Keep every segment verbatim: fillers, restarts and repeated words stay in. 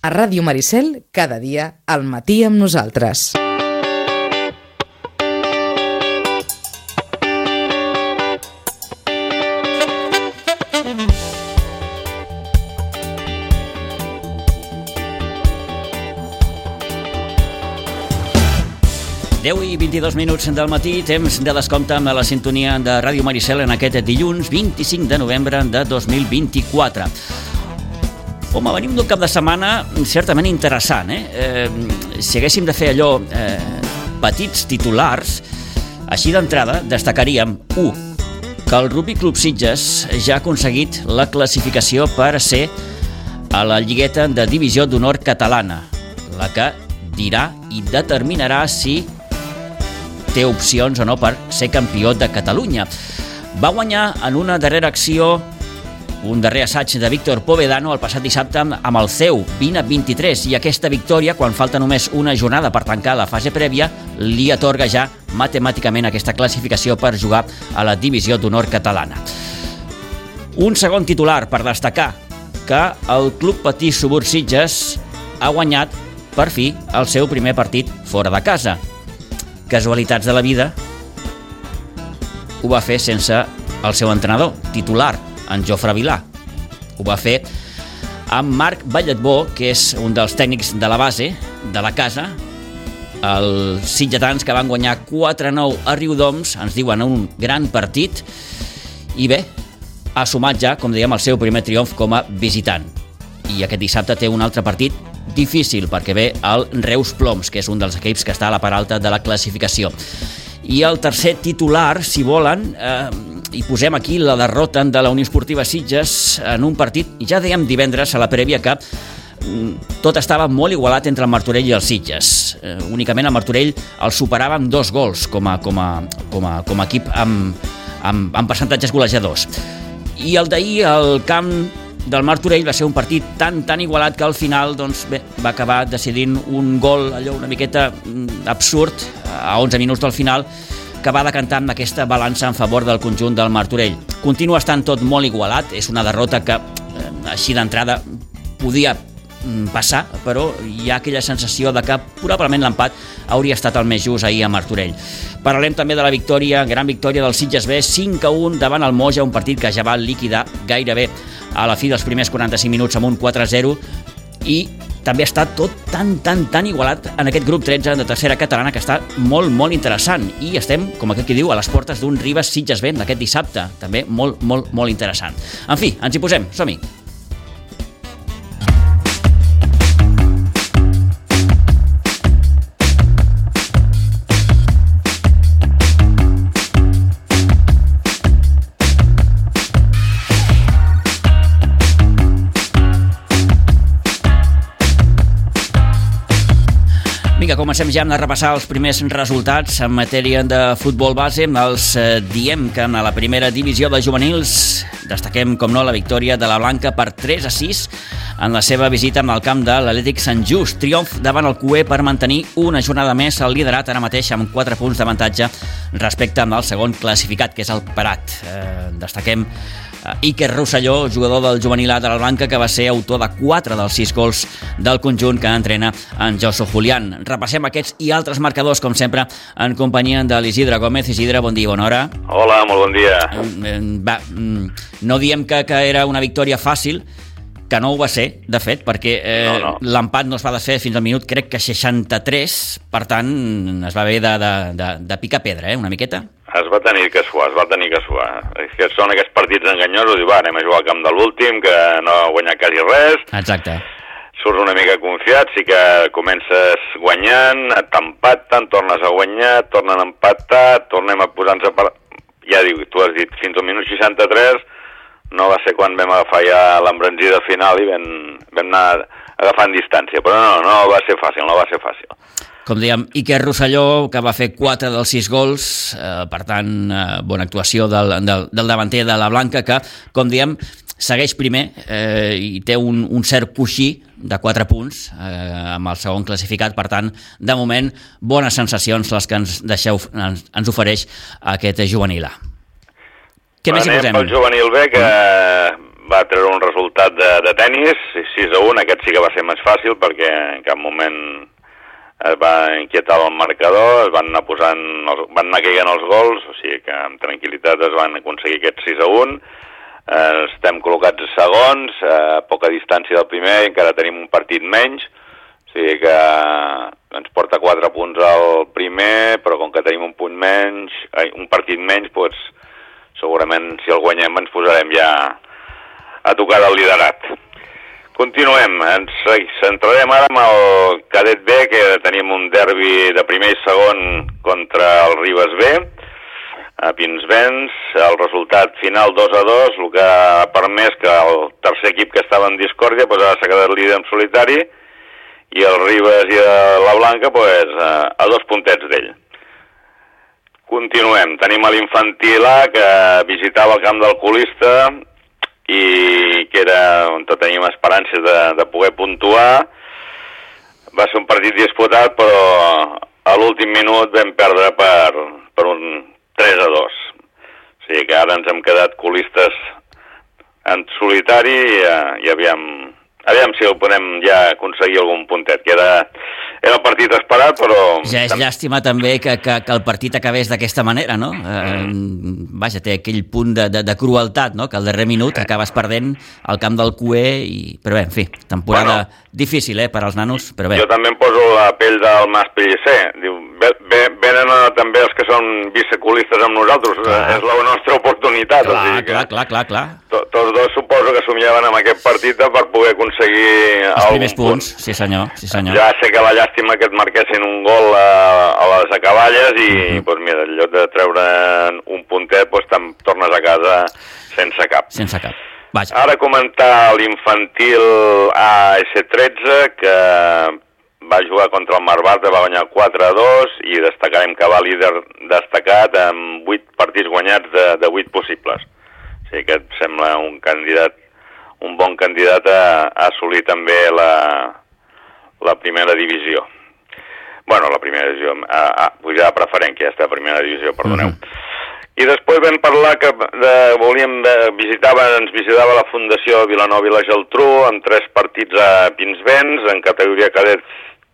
A Ràdio Maricel, cada dia, al matí amb nosaltres. deu i vint-i-dos minuts del matí, temps de descompte amb la sintonia de Ràdio Maricel en aquest dilluns vint-i-cinc de novembre de dos mil vint-i-quatre. Home, venim d'un cap de setmana certament interessant, eh? eh si haguéssim de fer allò, eh, petits titulars, així d'entrada destacaríem u que el Rugby Club Sitges ja ha aconseguit la classificació per ser a la lligueta de divisió d'honor catalana, la que dirà i determinarà si té opcions o no per ser campió de Catalunya. Va guanyar en una darrera acció, un darrer assaig de Víctor Povedano el passat dissabte amb el C E U, vint a vint-i-tres, i aquesta victòria, quan falta només una jornada per tancar la fase prèvia, li atorga ja matemàticament aquesta classificació per jugar a la divisió d'honor catalana. Un segon titular per destacar que el Club Patí Subur Sitges ha guanyat per fi el seu primer partit fora de casa. Casualitats de la vida, ho va fer sense el seu entrenador titular, en Jofre Vilà. Ho va fer amb Marc Balletbó, que és un dels tècnics de la base de la casa. Els sitgetans, que van guanyar quatre a nou a Riudoms, ens diuen un gran partit, i bé, ha sumat ja, com dèiem, el seu primer triomf com a visitant. I aquest dissabte té un altre partit difícil, perquè ve el Reus Ploms, que és un dels equips que està a la part alta de la classificació. I el tercer titular, si volen, eh, hi posem aquí la derrota de la Unió Esportiva Sitges en un partit, ja dèiem divendres a la prèvia, que mm, tot estava molt igualat entre el Martorell i el Sitges. Eh, únicament el Martorell el superava amb dos gols com a, com a, com a, com a equip amb, amb, amb percentatges golejadors. I el d'ahir, el camp del Martorell, va ser un partit tan, tan igualat que al final, doncs, bé, va acabar decidint un gol, allò una miqueta absurd, a onze minuts del final, que va decantar amb aquesta balança en favor del conjunt del Martorell. Continua estant tot molt igualat, és una derrota que, eh, així d'entrada, podia passar, però hi ha aquella sensació de que probablement l'empat hauria estat el més just ahir a Martorell. Parlem també de la victòria, gran victòria del Sitges B, cinc a un davant el Moja, un partit que ja va liquidar gairebé a la fi dels primers quaranta-cinc minuts amb un quatre a zero, i també està tot tan, tan, tan igualat en aquest grup tretze de tercera catalana, que està molt, molt interessant, i estem, com aquest qui diu, a les portes d'un Ribes Sitges B d'aquest dissabte, també molt, molt, molt interessant. En fi, ens hi posem, som-hi! Vinga, comencem ja a repassar els primers resultats en matèria de futbol base. Els eh, diem que en la primera divisió de juvenils destaquem, com no, la victòria de la Blanca per tres a sis en la seva visita amb el camp de l'Atlètic Sant Just. Triomf davant el Cué per mantenir una jornada més al liderat, ara mateix amb quatre punts d'avantatge respecte al segon classificat, que és el Prat. Eh, destaquem Iker Rosselló, jugador del juvenil A de la Blanca, que va ser autor de quatre dels sis gols del conjunt que entrena en Josu Julián. Repassem aquests i altres marcadors, com sempre, en companyia de l'Isidre Gómez. Isidre, bon dia, bona hora. Hola, molt bon dia. Va, no diem que, que era una victòria fàcil, que no ho va ser, de fet, perquè eh, no, no. l'empat no es va desfer fins al minut, crec que seixanta-tres, per tant, es va haver de, de, de, de picar pedra, eh, una miqueta. Es va tenir que suar, es va tenir que suar. És que són aquests partits enganyosos, i va, anem a jugar al camp de l'últim, que no ha guanyat quasi res. Exacte. Surts una mica confiat, sí que comences guanyant, t'empaten, tornes a guanyar, tornen a empatar, tornem a posar-nos a... Per... Ja dic, tu has dit, fins al minut seixanta-tres, no va ser quan vam agafar ja l'embranzida final i vam, vam anar agafant distància, però no, no va ser fàcil, no va ser fàcil. Com dèiem, Iker Rosselló, que va fer quatre dels sis gols, eh, per tant, eh, bona actuació del, del, del davanter de la Blanca, que, com dèiem, segueix primer eh, i té un, un cert coixí de quatre punts eh, amb el segon classificat. Per tant, de moment, bones sensacions les que ens, deixeu, ens, ens ofereix aquest juvenil A. Què més hi posem? Anem pel juvenil B, que va treure un resultat de, de tennis, sis a un, aquest sí que va ser més fàcil perquè en cap moment es va inquietar el marcador, es van anar posant, els, van anar caigant els gols, o sigui que amb tranquil·litat es van aconseguir aquest sis a un. Eh, estem col·locats segons, a poca distància del primer, encara tenim un partit menys, o sigui que ens porta quatre punts al primer, però com que tenim un punt menys, un partit menys, doncs segurament si el guanyem ens posarem ja a tocar del liderat. Continuem, ens centrarem ara amb el cadet B, que tenim un derbi de primer i segon contra el Ribes B, a Pinsbens, el resultat final dos a dos, el que ha permès que el tercer equip que estava en discòrdia pues, ara s'ha quedat líder en solitari, i el Ribes i la Blanca pues, a dos puntets d'ell. Continuem, tenim a l'infantil A, que visitava el camp del Colista, i que era on teníem esperances de, de poder puntuar. Va ser un partit disputat, però a l'últim minut vam perdre per, per un tres a dos. O sigui que ara ens hem quedat colistes en solitari i, i aviam, aviam si ho podem ja aconseguir algun puntet, que era, era el partit esperat, però... Ja és llàstima també que, que, que el partit acabés d'aquesta manera, no? Eh, vaja, té aquell punt de, de, de crueltat, no? Que al darrer minut acabes perdent al camp del Q E, i... però bé, en fi, temporada bueno, difícil, eh, per als nanos, però bé. Jo també em poso la pell del Mas Pellicer. Diu, venen també els que són vicecolistes amb nosaltres, clar. És la nostra oportunitat. Clar, o sigui que clar, clar, clar, clar. To, tots dos suposo que somiaven amb aquest partit per poder aconseguir els primers punts, punt. sí senyor, sí senyor. Ja sé que la llàstima que et marquessin un gol a, a les acaballes i, mm-hmm. doncs mira, en lloc de treure un puntet, doncs te'n tornes a casa sense cap. Sense cap. Vaja. Ara comentar l'infantil A S tretze, que va jugar contra el Marbarta, va guanyar quatre a dos, i destacarem que va líder destacat amb vuit partits guanyats de, de vuit possibles. O sigui que et sembla un candidat, un bon candidat a, a assolir també la, la primera divisió. Bueno, la primera divisió, a, a pujar a preferent, que ja està a primera divisió, perdoneu. Mm-hmm. I després vam parlar que de, volíem de, visitava, ens visitava la Fundació Vilanova i la Geltrú amb tres partits a Pinsbens, en categoria cadet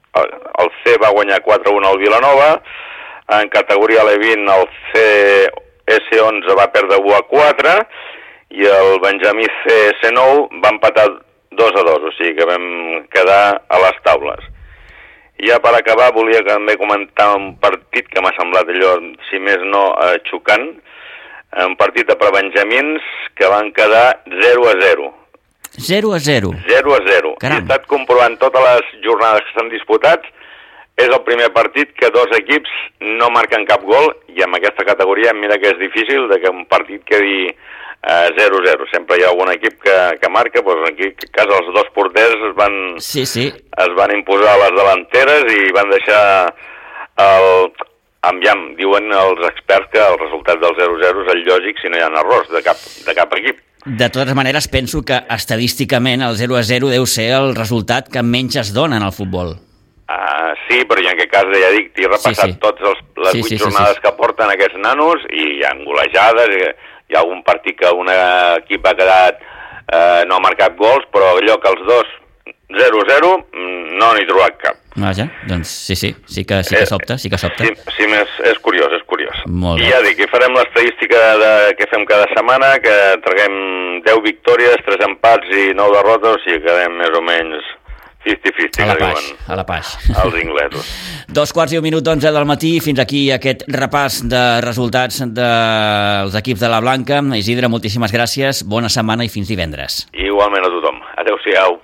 el C va guanyar quatre a un al Vilanova, en categoria L vint el C S onze va perdre u a quatre i el Benjamí C S nou va empatar dos a dos, o sigui que vam quedar a les taules. I ja per acabar volia també comentar un partit que m'ha semblat allò, si més no, eh, xocant, un partit de prebenjamins que van quedar zero a zero. zero a zero? zero a zero. Caram. He estat comprovant totes les jornades que s'han disputat, és el primer partit que dos equips no marquen cap gol, i en aquesta categoria mira que és difícil de que un partit quedi uh, zero a zero. Sempre hi ha algun equip que, que marca, doncs aquí en cas els dos porters es van, sí, sí. es van imposar a les delanteres i van deixar el... Amb llamp, diuen els experts que el resultat del zero a zero és el lògic si no hi ha errors de cap, de cap equip. De totes maneres, penso que estadísticament el zero a zero deu ser el resultat que menys es dona en el futbol. Ah, sí, però en aquest cas, ja dic, t'he repassat sí, sí. totes les vuit sí, sí, jornades sí, sí. que porten aquests nanos, i hi ha golejades, hi ha algun partit que un equip ha quedat, eh, no ha marcat gols, però allò que els dos zero a zero no n'he trobat cap. Vaja, doncs sí, sí, sí que, sí que sobta, sí que sobta. Sí, sí és, és curiós, és curiós. Molt I ja dic, que farem l'estadística de, que fem cada setmana, que traguem deu victòries, tres empats i nou derrotes, o sigui que quedem més o menys cinquanta cinquanta, a la que paix, diuen a la paix. Els inglesos. Dos quarts i un minut d'onze del matí, fins aquí aquest repàs de resultats dels equips de la Blanca. Isidre, moltíssimes gràcies, bona setmana i fins divendres. Igualment a tothom. Adéu-siau.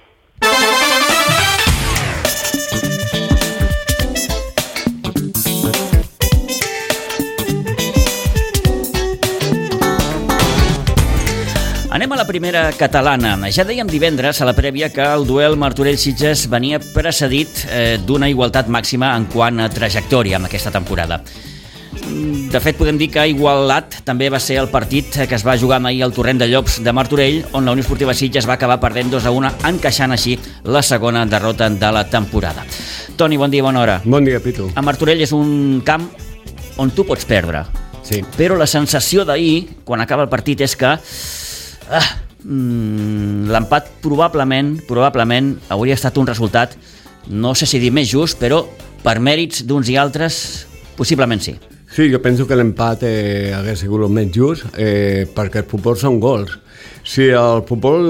Anem a la primera catalana. Ja dèiem divendres a la prèvia que el duel Martorell-Sitges venia precedit eh, d'una igualtat màxima en quant a trajectòria en aquesta temporada. De fet, podem dir que igualat també va ser el partit que es va jugar ahir al Torrent de Llops de Martorell, on la Unió Esportiva Sitges va acabar perdent dos a un, encaixant així la segona derrota de la temporada. Toni, bon dia, bona hora. Bon dia, Pitu. A Martorell és un camp on tu pots perdre. Sí. Però la sensació d'ahir, quan acaba el partit, és que... Ah, mm, l'empat probablement, probablement hauria estat un resultat, no sé si dir més just, però per mèrits d'uns i altres, possiblement sí. Sí, jo penso que l'empat eh, hagués sigut el més just, eh, perquè el futbol són gols. Si el futbol,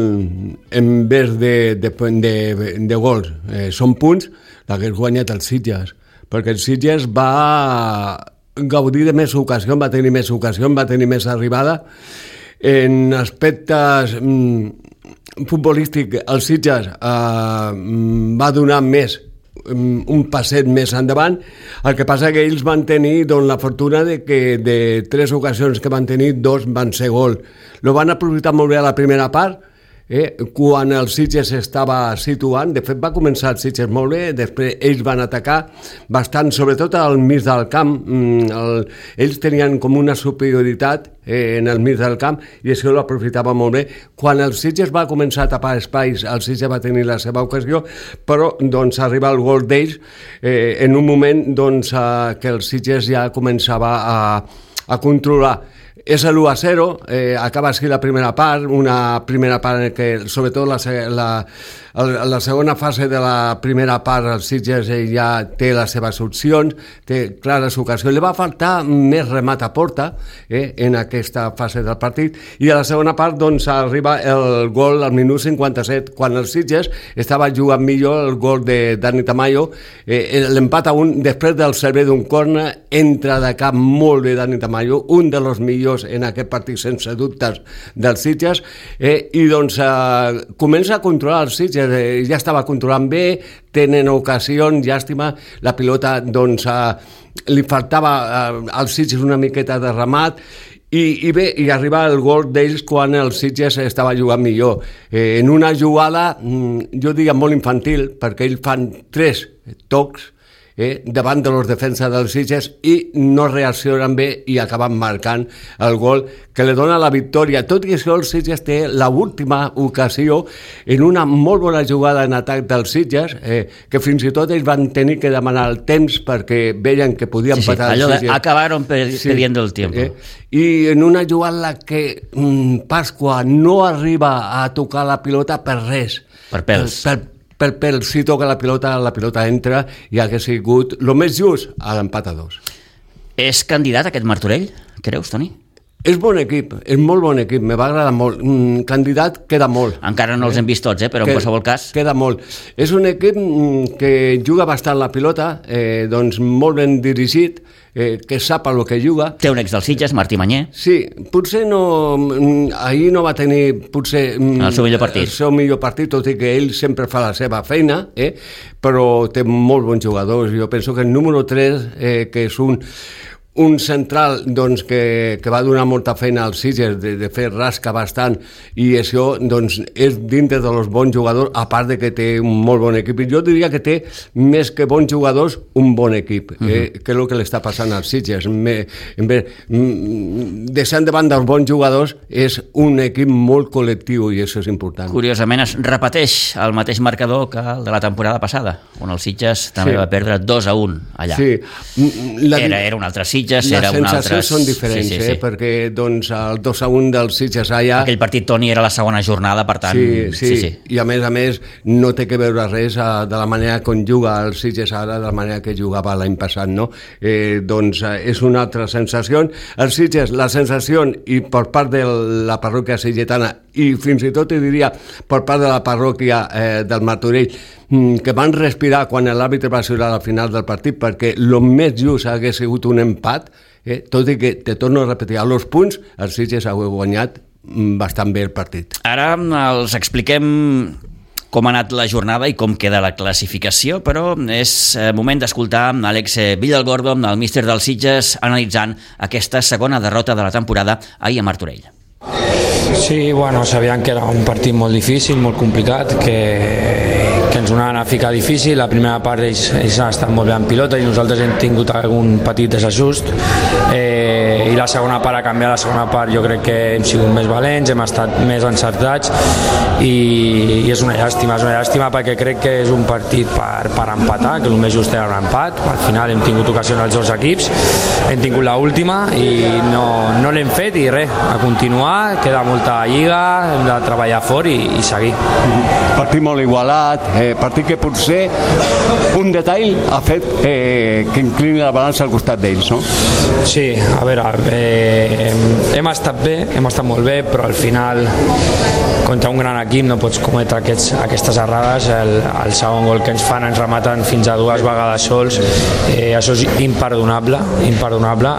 en vez de, de, de, de gols, eh, són punts, l'hagués guanyat el Sitges, perquè el Sitges va gaudir de més ocasions, va tenir més ocasions, va tenir més arribada. En aspectes mm, futbolístics, el Sitges eh, va donar més, un passet més endavant. El que passa que ells van tenir doncs, la fortuna de que de tres ocasions que van tenir, dos van ser gol. Lo van aprofitar molt bé a la primera part, eh, quan el Sitges estava situant. De fet, va començar el Sitges molt bé, després ells van atacar bastant, sobretot al mig del camp. El, ells tenien com una superioritat eh, en el mig del camp i això lo aprofitava molt bé. Quan el Sitges va començar a tapar espais, el Sitges va tenir la seva ocasió, però doncs arriba el gol d'ells eh, en un moment doncs, eh, que el Sitges ja començava a, a controlar. És l'u a zero, eh, acaba així la primera part, una primera part en què, sobretot la, la, la segona fase de la primera part, el Sitges ja té les seves opcions, té clares ocasions. Li va faltar més remat a porta eh, en aquesta fase del partit, i a la segona part doncs, arriba el gol al minut cinquanta-set, quan el Sitges estava jugant millor, el gol de Dani Tamayo, eh, l'empat a un, després del servei d'un corner, entra de cap molt bé Dani Tamayo, un dels millors en aquest partit sense dubtes dels Sitges, eh, i doncs eh, comença a controlar els Sitges, eh, ja estava controlant bé, tenen ocasions, llàstima, la pilota doncs eh, li faltava eh, als Sitges una miqueta de remat, i, i bé, i arriba el gol d'ells quan el Sitges estava jugant millor, eh, en una jugada jo diria molt infantil, perquè ells fan tres tocs Eh, davant de los defensa dels Sitges i no reaccionen bé i acaben marcant el gol que li dona la victòria. Tot i això, el Sitges té l'última ocasió en una molt bona jugada en atac dels Sitges, eh, que fins i tot ells van tenir que demanar el temps perquè veien que podien sí, sí, patar allò el Sitges. Acabaron pidiendo sí, el tiempo. Eh, I en una jugada que mm, Pasqua no arriba a tocar la pilota per res. Per pèls. Per, per pel pèl, si toca la pilota, la pilota entra i hauria sigut el més just a l'empat a dos. És candidat aquest Martorell, creus, Toni? És bon equip, és molt bon equip, me va agradar molt. Mm, candidat queda molt. Encara no els hem vist tots, eh? Però que, en qualsevol cas... Queda molt. És un equip que juga bastant la pilota, eh, doncs molt ben dirigit, eh, que sap el que juga. Té un ex del Sitges, Martí Manyer. Sí, potser no... Ahir no va tenir potser... El seu millor partit. El seu millor partit, tot i que ell sempre fa la seva feina, eh, però té molt bons jugadors. Jo penso que el número tres, eh, que és un... un central doncs, que, que va donar molta feina als Sitges, de, de fer rasca bastant, i això doncs, és dintre dels bons jugadors, a part de que té un molt bon equip. I jo diria que té, més que bons jugadors, un bon equip, uh-huh. eh, que és el que li està passant als Sitges. Me, en vez, deixant davant dels bons jugadors, és un equip molt col·lectiu, i això és important. Curiosament, es repeteix el mateix marcador que el de la temporada passada, on el Sitges també sí. va perdre dos a un allà. Sí. La... Era, era un altre Sitges. Les sensacions són diferents, sí, sí, sí. Eh? Perquè doncs, el dos a un del Sitges allà... Aquell partit, Toni, era la segona jornada, per tant... Sí, sí, sí, sí. I a més a més no té que veure res a, de la manera com juga el Sitges ara, de la manera que jugava l'any passat, no? Eh, doncs eh, és una altra sensació. El Sitges, la sensació, i per part de la parròquia sitgetana, i fins i tot hi diria per part de la parròquia eh, del Martorell, que van respirar quan l'àrbitre va xiular al final del partit, perquè el més just hagués sigut un empat, eh? Tot i que, te torno a repetir, a los punts el Sitges ha guanyat bastant bé el partit. Ara els expliquem com ha anat la jornada i com queda la classificació, però és moment d'escoltar Àlex Villalgordo, el míster del Sitges, analitzant aquesta segona derrota de la temporada ahir a Martorell. Sí, bueno, sabíem que era un partit molt difícil, molt complicat, que, que ens ho anaven a ficar difícil. La primera part ells, ells han estat molt bé en pilota i nosaltres hem tingut algun petit desajust, eh, i la segona part ha canviat. La segona part jo crec que hem sigut més valents, hem estat més encertats i, i és una llàstima, és una llàstima perquè crec que és un partit per, per empatar, que el més just era un empat. Al final hem tingut ocasions als dos equips, hem tingut l'última i no, no l'hem fet i res, a continuar, queda molta lliga, hem de treballar fort i, i seguir. Partit molt igualat, eh, partit que potser un detall ha fet eh, que inclini la balança al costat d'ells, no? Sí, a veure, eh, hem estat bé, hem estat molt bé, però al final contra un gran equip no pots cometre aquests, aquestes errades. El, el segon gol que ens fan ens rematen fins a dues vegades sols, eh, això és imperdonable, imperdonable,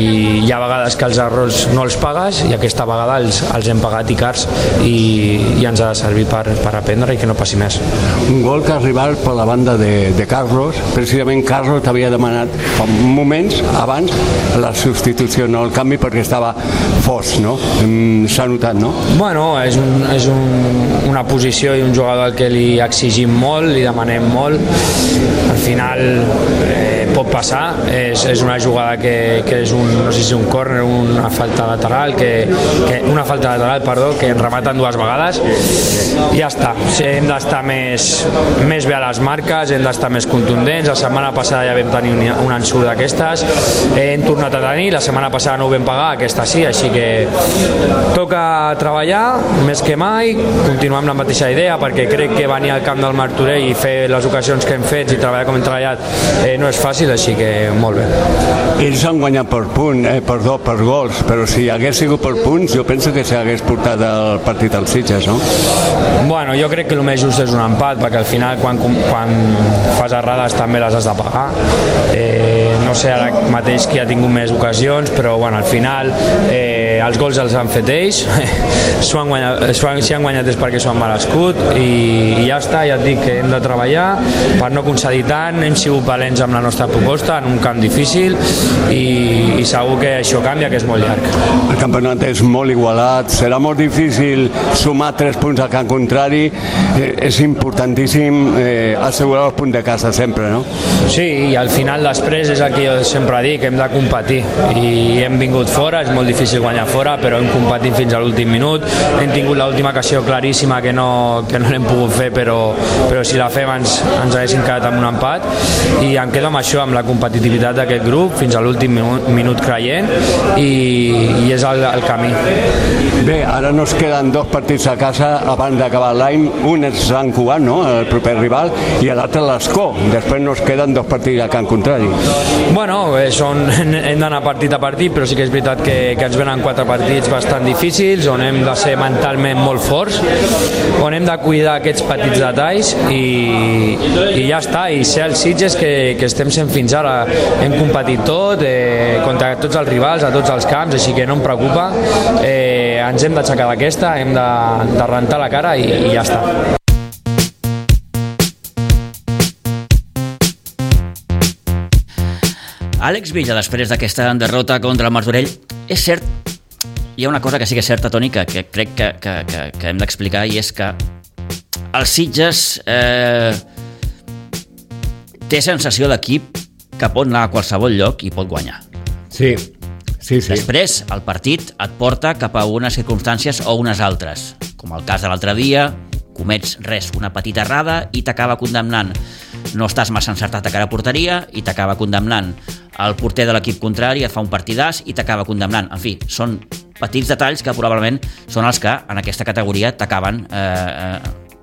i hi ha vegades que els errors no els pagues i aquesta vegada els, els hem pagat i cars i, i ens ha de servir per, per aprendre i que no passi més. Un gol que ha arribat per la banda de, de Carlos, precisament Carlos t'havia demanat fa moments abans la substitució, no el canvi, perquè estava fos, no? S'ha notat, no? Bueno, és, un, és un, una posició i un jugador al que li exigim molt, li demanem molt. Al final eh, pot passar, és, és una jugada que, que és un, no sé si és un córner, una falta lateral, que, que, una falta lateral, perdó, que ens rematen dues vegades i ja està. Sí, hem d'estar més, més bé a les marques, hem d'estar més contundents. La setmana passada ja vam tenir un, un ensurt d'aquestes, eh, hem tornat a tenir, la setmana passada no ho vam pagar, aquesta sí, així que toca treballar més que mai, continuar amb la mateixa idea, perquè crec que venir al camp del Martorell i fer les ocasions que hem fet i treballar com hem treballat eh, no és fàcil, així que molt bé. Ells han guanyat per punt, eh, perdó, per gols, però si hagués sigut per punts jo penso que s'hagués portat el partit als Sitges, no? Bueno, jo crec que el més just és un empat, perquè al final quan, quan fas errades també les has de pagar. Eh, no sé ara mateix qui ha tingut més ocasions, però bueno, al final eh, els gols els han fet ells, s'ho han guanyat, si han guanyat és perquè s'ho han merescut i, i ja està, ja et dic que hem de treballar per no concedir tant, hem sigut valents amb la nostra proposta en un camp difícil i, i segur que això canvia, que és molt llarg. El campionat és molt igualat, serà molt difícil sumar tres punts al camp contrari, eh, és importantíssim eh, assegurar el punt de casa sempre, no? Sí, i al final després és el que jo sempre dic, hem de competir i hem vingut fora, és molt difícil guanyar fora, però hem competit fins a l'últim minut, hem tingut l'última ocasió claríssima que no, que no l'hem pogut fer, però, però si la fem ens, ens haguéssim quedat amb un empat i em quedo amb això, amb la competitivitat d'aquest grup fins a l'últim minut, minut creient i, i és el, el camí. Bé, ara nos queden dos partits a casa abans d'acabar l'any, un és Sant Cugat, no?, el proper rival, i l'altre l'Escó, després nos queden dos partits a camp contrari. Bueno, eh, són, hem d'anar partit a partit, però sí que és veritat que, que ens venen quatre partits bastant difícils, on hem de ser mentalment molt forts, on hem de cuidar aquests petits detalls i, i ja està, i ser els Sitges que, que estem sent fins ara. Hem competit tot, eh, contra tots els rivals, a tots els camps, així que no em preocupa, eh, ens hem d'aixecar d'aquesta, hem de, de rentar la cara i, i ja està. Àlex Villa, després d'aquesta derrota contra el Martorell, és cert, hi ha una cosa que sí que és certa, Toni, que, que crec que, que, que, que hem d'explicar, i és que els Sitges eh, té sensació d'equip que pot anar a qualsevol lloc i pot guanyar. Sí, sí, sí. Després, el partit et porta cap a unes circumstàncies o unes altres, com el cas de l'altre dia, comets res, una petita errada i t'acaba condemnant. No estàs massa encertat a cara a porteria i t'acaba condemnant. El porter de l'equip contrari et fa un partidàs i t'acaba condemnant. En fi, són petits detalls que probablement són els que en aquesta categoria t'acaben eh,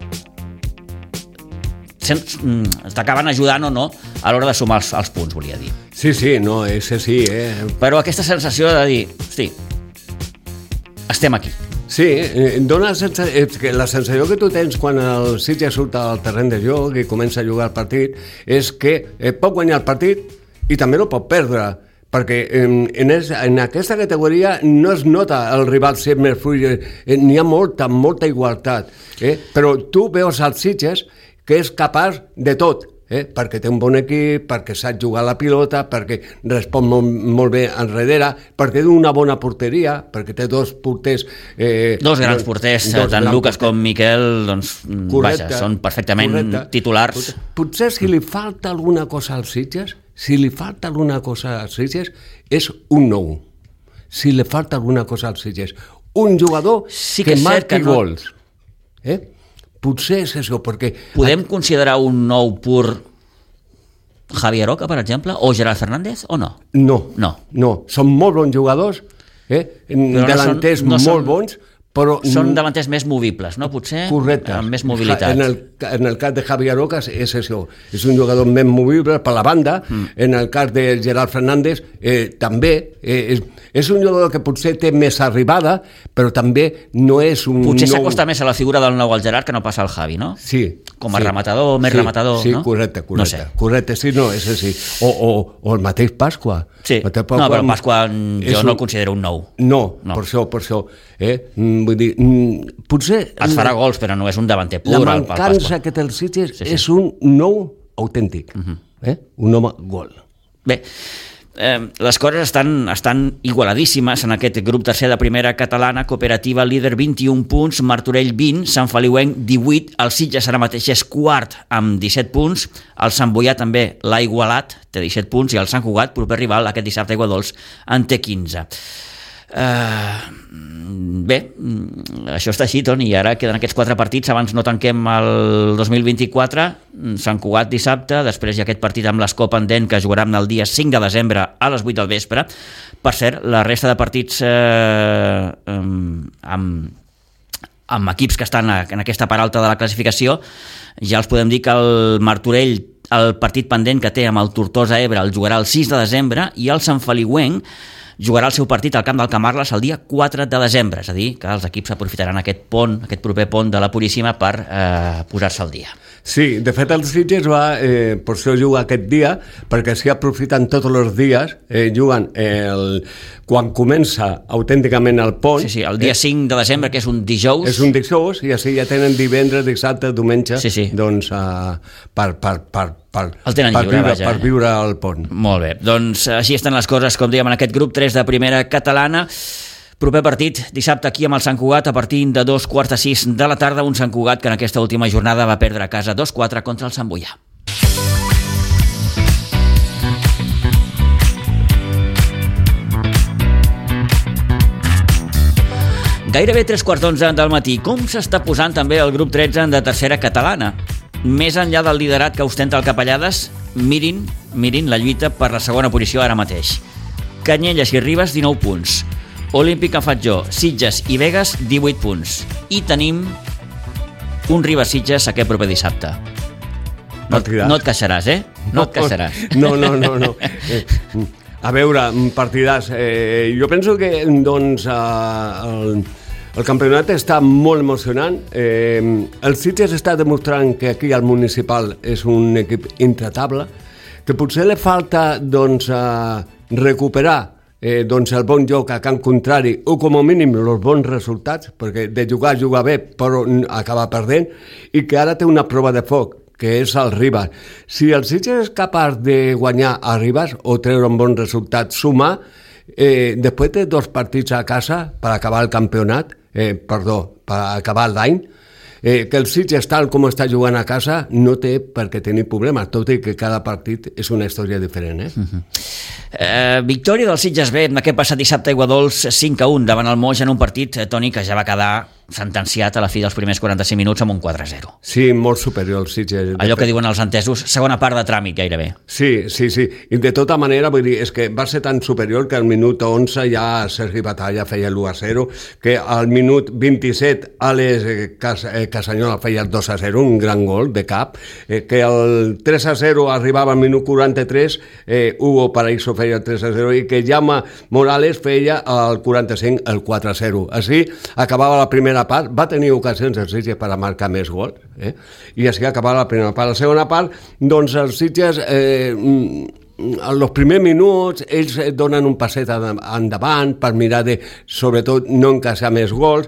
eh, t'acaben ajudant o no a l'hora de sumar els, els punts, volia dir. Sí, sí, no, és així, eh? Però aquesta sensació de dir, hosti, estem aquí. Sí, dona la sensació, que la sensació que tu tens quan el Sitges surt al terreny de joc i comença a jugar el partit és que pot guanyar el partit i també no pot perdre, perquè en, en, es, en aquesta categoria no es nota el rival ser més fluid, n'hi ha molta, molta igualtat, eh? Però tu veus als Sitges que és capaç de tot, eh? Perquè té un bon equip, perquè sap jugar la pilota, perquè respon molt, molt bé enrere, perquè té una bona porteria, perquè té dos porters... Eh, dos grans dos, porters, dos tant Lucas porters. Com Miquel, doncs, correcte, vaja, són perfectament correcte. Titulars. Potser si li falta alguna cosa als Sitges, si li falta alguna cosa als Sitges, és un nou. Si li falta alguna cosa als Sitges. Un jugador sí que, que marqui que no... gols. Eh? Potser és això, perquè... Podem considerar un nou pur Javier Oca, per exemple, o Gerard Fernández, o no? No, no, no. Són molt bons jugadors, eh? delanters no són, no molt són, bons, però... Són davanters més movibles, no? Potser correcte. Amb més mobilitat. En el, en el cas de Javier Oca és això, és un jugador més movible per la banda, mm. en el cas de Gerard Fernández eh, també, eh, és... És un jugador que potser té més arribada, però també no és un... Potser nou... s'acosta més a la figura del nou al Gerard que no passa al Javi, no? Sí. Com a sí, rematador, més sí, rematador, sí, no? Sí, correcte, correcte. No sé. Correcte, sí, no, és així. O, o, o el mateix Pasqua. Sí, mateix Pasqua, no, però Pasqua jo un... no el considero un nou. No, no, per això, per això. Eh? Vull dir, potser... Es farà gols, però no és un davanter pur. La mancança que té el Sitges sí, sí. és un nou autèntic. Uh-huh. eh? Un home gol. Bé, Eh, les coses estan, estan igualadíssimes en aquest grup tercer de primera catalana. Cooperativa líder vint-i-un punts, Martorell vint, Sant Feliuenc divuit, el Sitges ara mateix és quart amb disset punts, el Sant Boià també l'ha igualat, té disset punts, i el Sant Cugat, proper rival, aquest dissabte a Aiguadols, en té quinze. Uh, bé, això està així, Toni, i ara queden aquests quatre partits abans no tanquem el dos mil vint-i-quatre. Sant Cugat dissabte, després hi ha aquest partit amb l'Escó pendent que jugarem el dia cinc de desembre a les vuit del vespre. Per cert, la resta de partits eh, amb, amb equips que estan en aquesta part alta de la classificació, ja els podem dir que el Martorell, el partit pendent que té amb el Tortosa Ebre, el jugarà el sis de desembre, i el Sant Feliuenc jugarà el seu partit al camp del Camarles el dia quatre de desembre, és a dir, que els equips aprofitaran aquest pont, aquest proper pont de la Puríssima per eh, posar-se al dia. Sí, de fet el Sitges va, eh, per això juga aquest dia, perquè s'hi aprofiten tots els dies, eh, juguen el, quan comença autènticament el pont. Sí, sí, el dia eh, cinc de desembre, que és un dijous. És un dijous, i així ja tenen divendres, dissabte, diumenge, sí, sí. doncs uh, per, per, per, per, el tenen per, lliure, viure, vaja, per viure el pont. Molt bé, doncs així estan les coses, com dèiem, en aquest grup tres de primera catalana. Proper partit, dissabte aquí amb el Sant Cugat a partir de dos quarts de sis de la tarda, un Sant Cugat que en aquesta última jornada va perdre a casa dos quatre contra el Sant Boià. Gairebé tres quarts d'onze del matí. Com s'està posant també el grup tretze de tercera catalana? Més enllà del liderat que ostenta el Capellades, mirin, mirin la lluita per la segona posició ara mateix. Canyelles i Ribes, dinou punts. Olímpic en faig jo, Sitges i Begues, divuit punts. I tenim un Ribes-Sitges aquest proper dissabte. No, no et queixaràs, eh? No, no et queixaràs. No, no, no. no. Eh, a veure, partidars. Eh, jo penso que doncs, eh, el, el campionat està molt emocionant. Eh, el Sitges està demostrant que aquí al municipal és un equip intratable, que potser li falta doncs, eh, recuperar Eh, doncs el bon joc a camp contrari o com a mínim els bons resultats, perquè de jugar jugar bé però acaba perdent, i que ara té una prova de foc que és el Ribes. Si el Sitges és capaç de guanyar a Ribes o treure un bon resultat, sumar, eh, després de dos partits a casa per acabar el campionat, eh, perdó, per acabar l'any, eh, que el Sitges tal com està jugant a casa no té per què tenir problemes, tot i que cada partit és una història diferent. Eh? Uh-huh. Eh, victòria del Sitges B en aquest passat dissabte a Aiguadols cinc a un davant el Moix en un partit, eh, Toni, que ja va quedar sentenciat a la fi dels primers quaranta-cinc minuts amb un quatre a zero. Sí, molt superior el Sitges. Allò que diuen els entesos, segona part de tràmit gairebé. Sí, sí, sí. I de tota manera, vull dir, és que va ser tan superior que al minut onze ja Sergi Batalla feia l'u a zero, que al minut vint-i-set Àlex Cas, eh, Casanyola feia el dos a zero, un gran gol de cap, eh, que el tres a zero arribava al minut quaranta-tres, eh, Hugo Paraíso feia el tres a zero i que Jaume Morales feia el quaranta-cinc el quatre a zero. Així acabava la primera part, va tenir ocasions el Sitges per a marcar més gols, eh? I així acabava la primera part. La segona part, doncs els Sitges, eh, en els primers minuts, ells donen un passet endavant per mirar de, sobretot, no encaixar més gols.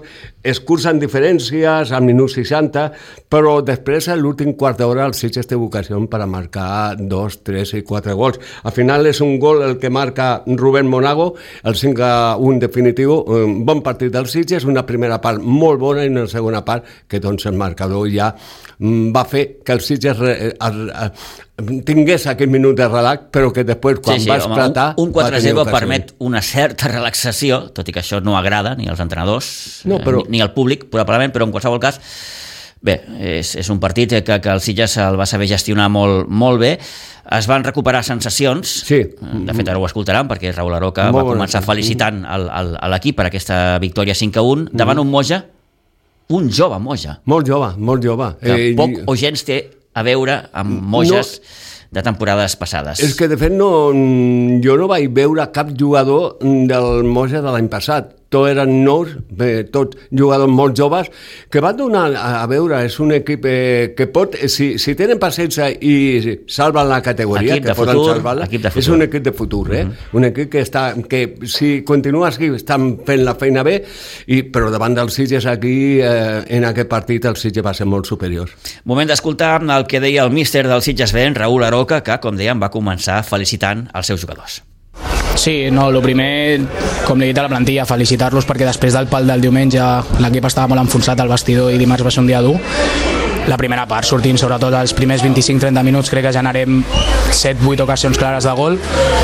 es cursen diferències al minut seixanta, però després, a l'últim quart d'hora, el Sitges té vocació per a marcar dos, tres i quatre gols. Al final és un gol el que marca Rubén Monago, el cinc a un definitiu, un bon partit del Sitges, una primera part molt bona i una segona part que doncs el marcador ja va fer que el Sitges re, a, a, tingués aquell minut de relax, però que després quan sí, sí, va esclatar... Un, un quatre a zero permet una certa relaxació, tot i que això no agrada ni als entrenadors no, però... eh, ni, ni al públic, probablement, però en qualsevol cas bé, és, és un partit que, que el Sitges el va saber gestionar molt, molt bé. Es van recuperar sensacions, sí. De fet ara ho escoltaran perquè Raúl Aroca molt va començar bona. felicitant el, el, a l'equip per aquesta victòria cinc a un davant un Moja, un jove Moja. Molt jove, molt jove. Que eh, poc o gens té a veure amb Moges no, de temporades passades. És que de fet no, jo no vaig veure cap jugador del Moja de l'any passat. Tots eren nous, eh, tots jugadors molt joves, que van donar a, a veure, és un equip eh, que pot, si, si tenen paciència i salven la categoria, equip que poden futur, salvar-la, equip és un equip de futur, eh? Mm-hmm. Un equip que, està, que si continua així estan fent la feina bé, i, però davant dels Sitges aquí, eh, en aquest partit, el Sitges va ser molt superior. Moment d'escoltar el que deia el míster del Sitges B, Raúl Aroca, que, com dèiem, va començar felicitant els seus jugadors. Sí, no, el primer, com li he dit a la plantilla, felicitar-los perquè després del pal del diumenge l'equip estava molt enfonsat al vestidor i dimarts va ser un dia dur. La primera part, sortint sobretot els primers vint-i-cinc trenta minuts, crec que generem set vuit ocasions clares de gol,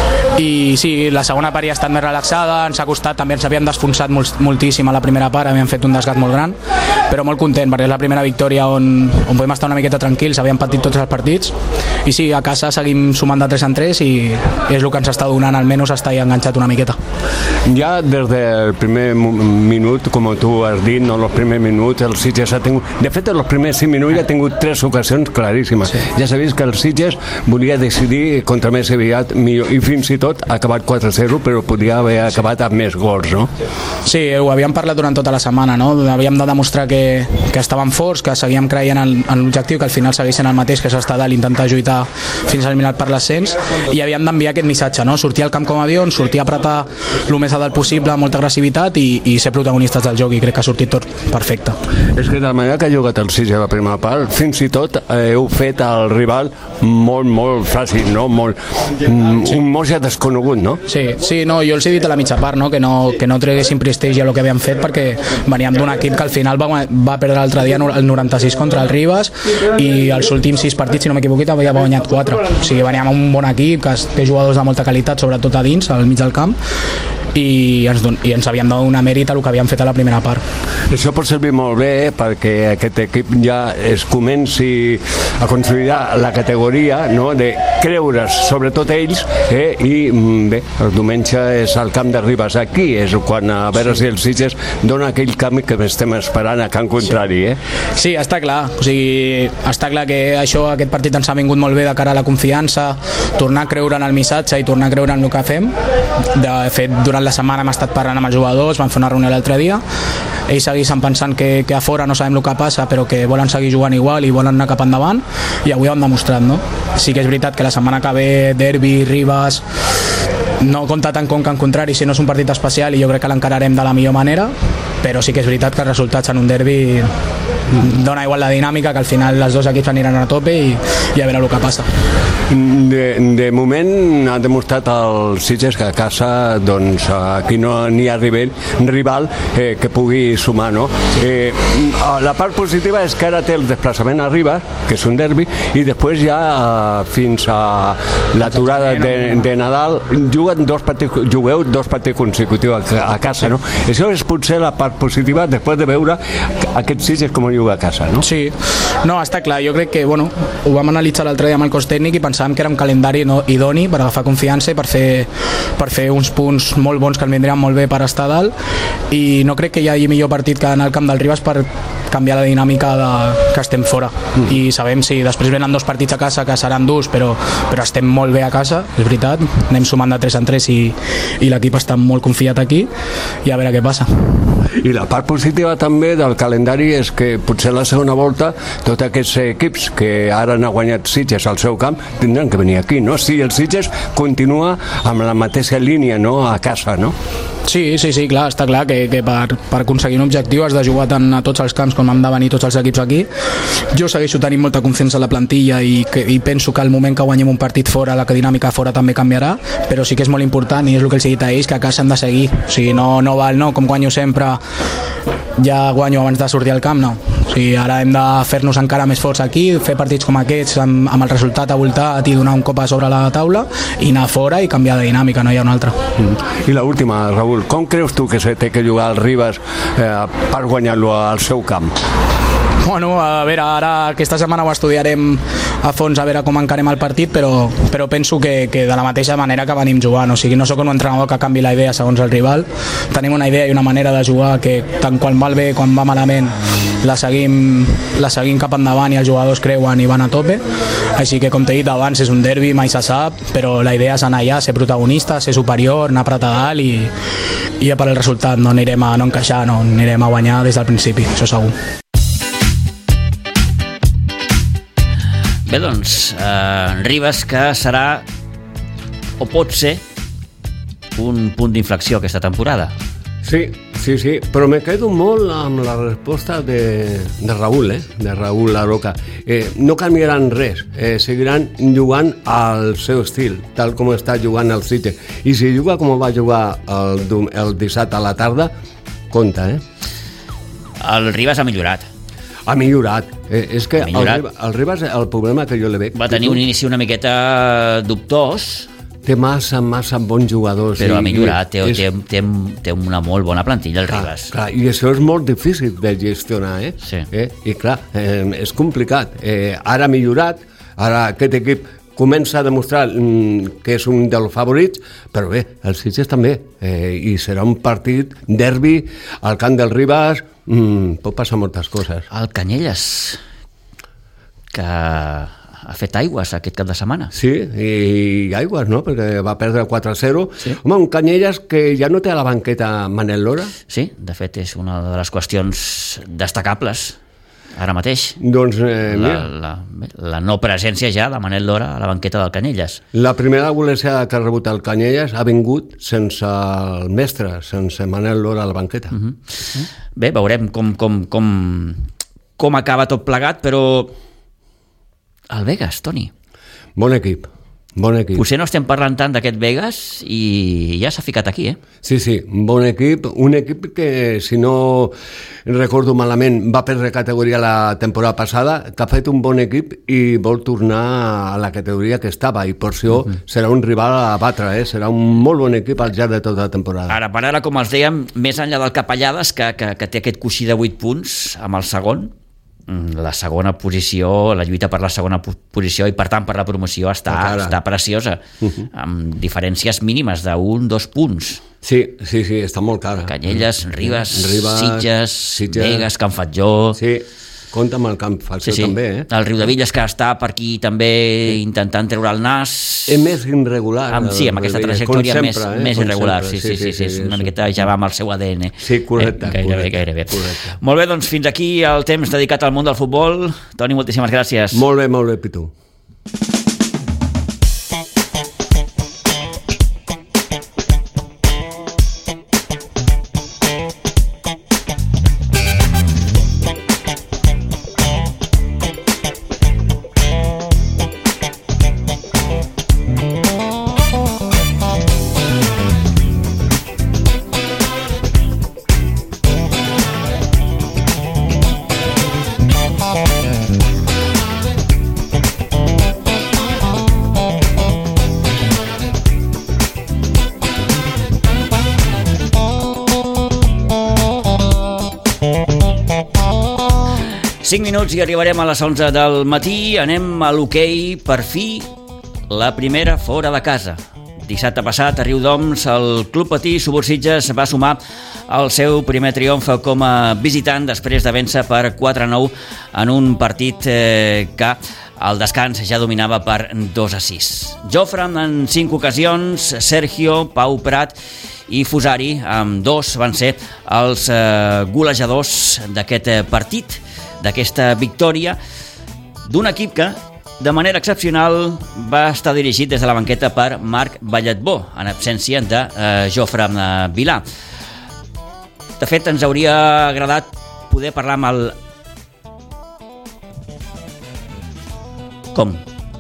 i sí, la segona part ja ha estat més relaxada, ens ha costat, també ens havíem desfonsat molt, moltíssim a la primera part, havíem fet un desgat molt gran, però molt content perquè és la primera victòria on, on podem estar una miqueta tranquils, havíem patit tots els partits, i sí, a casa seguim sumant de tres en tres i és el que ens està donant almenys estar enganxat una miqueta. Ja des del primer minut, com tu has dit, no, els primers minuts, el Sitges ha tingut, de fet, els primers cinc minuts ha tingut tres ocasions claríssimes. Sí. Ja s'ha vist que el Sitges volia decidir contra més aviat millor, i fins i tot ha acabat quatre a zero, però podia haver acabat amb més gols, no? Sí, ho havíem parlat durant tota la setmana, no? Havíem de demostrar que, que estàvem forts, que seguíem creient en, en l'objectiu, que al final segueix sent el mateix, que és estar dalt, intentar lluitar fins al minut per l'ascens, i havíem d'enviar aquest missatge, no? Sortir al camp com a avió, sortir a apretar el més a dalt possible, amb molta agressivitat i, i ser protagonistes del joc, i crec que ha sortit tot perfecte. És que de la manera que ha jugat el Sitges a la primera part, fins i tot eh, heu fet al rival molt, molt fàcil, no? Molt, mm, sí. Un Moja desconegut, no? Sí, sí, no, jo els he dit a la mitja part, no? Que no, que no treguessin prestigi a el que havíem fet perquè veníem d'un equip que al final va, va perdre l'altre dia el noranta-sis contra el Ribas i els últims sis partits, si no m'equivoquit, havia guanyat quatre. O sigui, veníem amb un bon equip que té jugadors de molta qualitat, sobretot a dins, al mig del camp, i ens, don, i ens havíem de donar mèrit a el que havíem fet a la primera part. Això pot servir molt bé perquè aquest equip ja es comenci a consolidar la categoria, no? De creure's, sobretot ells, eh? I bé, el diumenge és al camp de Ribas. Aquí és quan a veure si els Sitges dona aquell canvi que estem esperant a camp contrari, eh? Sí, està clar. O sigui, està clar que això, aquest partit ens ha vingut molt bé de cara a la confiança, tornar a creure en el missatge i tornar a creure en el que fem. De fet, durant la setmana hem estat parlant amb els jugadors, vam fer una reunió l'altre dia, ells segueixen pensant que, que a fora no sabem el que passa, però que volen seguir jugant igual i volen anar cap endavant, i avui ho han demostrat, no? Sí que és veritat que la setmana que ve derbi, Ribas, no compta tant com que en contrari, si no és un partit especial i jo crec que l'encararem de la millor manera, però sí que és veritat que els resultats en un derbi dona igual la dinàmica, que al final els dos equips aniran a tope i, i a veure el que passa. De, de moment ha demostrat el Sitges que a casa doncs aquí no n'hi ha rival, rival eh, que pugui sumar, no? Eh, la part positiva és que ara té el desplaçament a Ribas, que és un derbi, i després ja eh, fins a l'aturada de, de Nadal juguen dos partits, jugueu dos partits consecutius a, a casa, no? Això és potser la part positiva després de veure aquest Sitges com juga a casa, no? Sí, no, està clar, jo crec que, bueno, ho vam analitzar l'altre dia amb el cos tècnic i pensàvem que era un calendari no, idoni per agafar confiança i per fer, per fer uns punts molt bons que el vindrien molt bé per estar dalt, i no crec que hi hagi millor partit que anar al camp del Ribas per canviar la dinàmica de, que estem fora. Mm. I sabem si després venen dos partits a casa que seran durs, però, però estem molt bé a casa, és veritat, anem sumant de tres en tres i, i l'equip està molt confiat aquí, i a veure què passa. I la part positiva també del calendari és que potser la segona volta tots aquests equips que ara han guanyat Sitges al seu camp tindran que venir aquí, no? Si el Sitges continua amb la mateixa línia, no? A casa, no? Sí, sí, sí, clar, està clar que, que per, per aconseguir un objectiu has de jugar tant a tots els camps com han de venir tots els equips aquí. Jo segueixo tenint molta confiança en la plantilla i, que, i penso que al moment que guanyem un partit fora la dinàmica fora també canviarà, però sí que és molt important i és el que els he dit a ells, que a casa han de seguir, o sigui, no, no val, no, com guanyo sempre ja guanyo abans de sortir al camp, no. O sigui, ara hem de fer-nos encara més forts aquí, fer partits com aquests amb, amb el resultat avoltat i donar un cop a sobre la taula i anar fora i canviar de dinàmica, no hi ha una altra. Mm. I l'última, Raül, com creus tu que se té que jugar al Ribas eh, per guanyar-lo al seu camp? Bueno, a veure, ara aquesta setmana ho estudiarem a fons a veure com encarem el partit, però, però penso que, que de la mateixa manera que venim jugant, o sigui, no sóc un entrenador que canvi la idea segons el rival, tenim una idea i una manera de jugar que tant quan va bé, quan va malament, la seguim, la seguim cap endavant i els jugadors creuen i van a tope, així que com t'he dit abans és un derbi, mai se sap, però la idea és anar allà, ser protagonista, ser superior, anar a apretar dalt i, i per el resultat no anirem a no encaixar, no anirem a guanyar des del principi, això segur. Bé, doncs, eh, Ribas, que serà, o pot ser, un punt d'inflexió aquesta temporada. Sí, sí, sí, però me quedo molt amb la resposta de, de Raül, eh? de Raül Aroca. Eh, no canviaran res, eh, seguiran jugant al seu estil, tal com està jugant el Sitges. I si juga com va jugar el, el dissabte a la tarda, compte, eh? El Ribas ha millorat. Ha millorat. Eh, és que el, el Ribas, el problema que jo le veig... Va tenir un inici una miqueta dubtós. Té massa, massa bons jugadors. Però ha millorat, té, és... té, té, té una molt bona plantilla, el clar, Ribas. Clar, i això és molt difícil de gestionar, eh? Sí. Eh? I clar, eh, és complicat. Eh, ara ha millorat, ara aquest equip comença a demostrar mm, que és un dels favorits, però bé, el Sitges també, eh, i serà un partit derbi al camp del Ribas, mm, pot passar moltes coses. El Canyelles, que ha fet aigües aquest cap de setmana. Sí, i aigües, no?, perquè va perdre quatre a zero. Sí. Home, un Canyelles que ja no té a la banqueta Manel Lora. Sí, de fet és una de les qüestions destacables ara mateix. Doncs, eh, la, mira... la, la no presència ja de Manel Lora a la banqueta del Canyelles. La primera golejada que ha rebut el Canyelles ha vingut sense el mestre, sense Manel Lora a la banqueta. Uh-huh. Uh-huh. Bé, veurem com, com, com, com acaba tot plegat, però el Vegas, Toni. Bon equip. Bon equip. Potser no estem parlant tant d'aquest Vegas i ja s'ha ficat aquí, eh? Sí, sí, bon equip, un equip que, si no recordo malament, va perdre categoria la temporada passada, que ha fet un bon equip i vol tornar a la categoria que estava, i per això uh-huh. serà un rival a batre, eh? Serà un molt bon equip al llarg de tota la temporada. Ara per ara, com els dèiem, més enllà del Capellades, que, que, que té aquest coixí de vuit punts amb el segon, la segona posició, la lluita per la segona posició i per tant per la promoció està, està preciosa, uh-huh. amb diferències mínimes d'un, dos punts. Sí, sí, sí, està molt cara. Canyelles, Ribas, Ribas Sitges, Sitges, Vegas, Can Fatjó... Sí, compta amb el Camp Fatjó sí, sí. també, eh? El Riudevilles, que està per aquí també intentant treure el nas... És més irregular. Amb, sí, amb aquesta trajectòria sempre, més, eh? més irregular. Sí, sí, sí, sí, sí, sí, una miqueta ja va amb el seu A D N. Sí, correcte. Eh, gairebé, correcte, gairebé. correcte. Molt bé, doncs fins aquí el temps dedicat al món del futbol. Toni, moltíssimes gràcies. Molt bé, molt bé, Pitu. cinc minuts i arribarem a les onze del matí. Anem a l'hoquei, per fi, la primera fora de casa. Dissabte passat, a Riudoms, el Club Patí Subursitges va sumar el seu primer triomf com a visitant després de vèncer per quatre a nou en un partit eh, que al descans ja dominava per dos a sis. Jofre en cinc ocasions, Sergio, Pau Prat i Fusari, amb dos, van ser els eh, golejadors d'aquest partit, d'aquesta victòria, d'un equip que, de manera excepcional, va estar dirigit des de la banqueta per Marc Balletbó, en absència de eh, Jofre Vilà. De fet, ens hauria agradat poder parlar amb el... Com?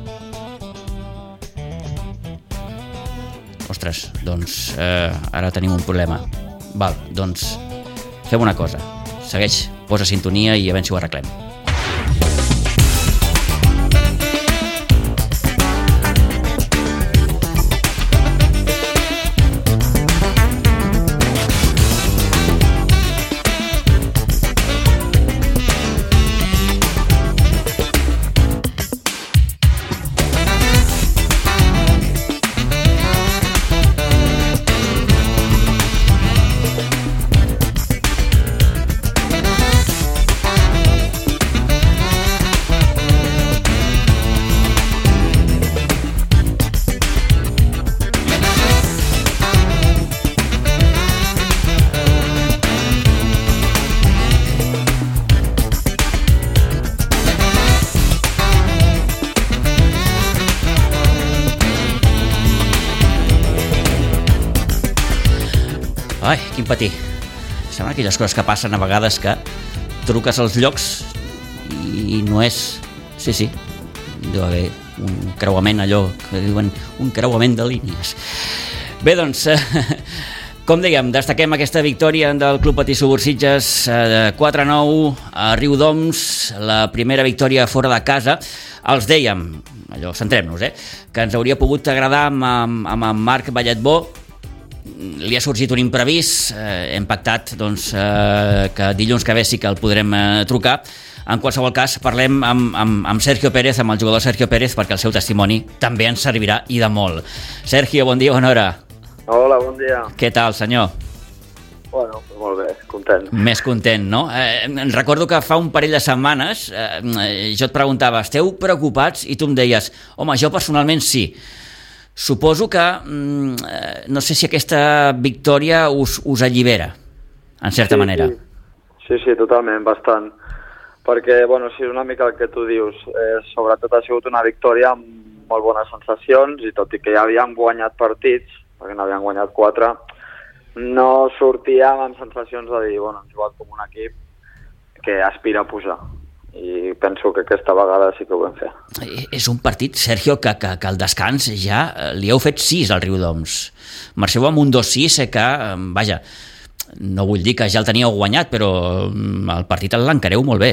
Ostres, doncs eh, ara tenim un problema. Val, doncs fem una cosa. Segueix, posa sintonia i a veure si ho arreglem. Ai, quin patí. Sembla aquelles coses que passen a vegades que truques als llocs i no és... Sí, sí, deu haver un creuament, allò que diuen un creuament de línies. Bé, doncs, eh, com dèiem, destaquem aquesta victòria del Club Patí Subursitges eh, quatre a nou a Riudoms, la primera victòria fora de casa. Els dèiem, allò, centrem-nos, eh, que ens hauria pogut agradar amb, amb, amb en Marc Balletbó. Li ha sorgit un imprevist, eh, hem pactat doncs, eh, que dilluns que ve sí que el podrem eh, trucar. En qualsevol cas, parlem amb, amb, amb Sergio Pérez, amb el jugador Sergio Pérez, perquè el seu testimoni també ens servirà i de molt. Sergio, bon dia, bona hora. Hola, bon dia. Què tal, senyor? Bueno, molt bé, content. Més content, no? Eh, recordo que fa un parell de setmanes eh, jo et preguntava, esteu preocupats? I tu em deies, home, jo personalment sí. Suposo que, mm, no sé si aquesta victòria us, us allibera, en certa sí, manera. Sí. sí, sí, totalment, bastant. Perquè, bueno, sí, una mica el que tu dius, eh, sobretot ha sigut una victòria amb molt bones sensacions, i tot i que ja havíem guanyat partits, perquè n'havíem guanyat quatre, no sortíem amb sensacions de dir, bueno, hem jugat com un equip que aspira a pujar. I penso que aquesta vegada sí que ho vam fer. És un partit, Sergio, que, que, que al descans ja li heu fet sis al Riudoms. Marxeu amb un dos sis que, vaja, no vull dir que ja el teníeu guanyat, però el partit l'encareu molt bé.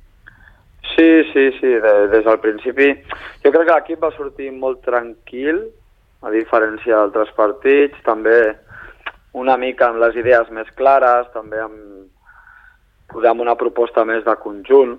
Sí, sí, sí, de, des del principi. Jo crec que l'equip va sortir molt tranquil, a diferència d'altres partits, també una mica amb les idees més clares, també amb, amb una proposta més de conjunt.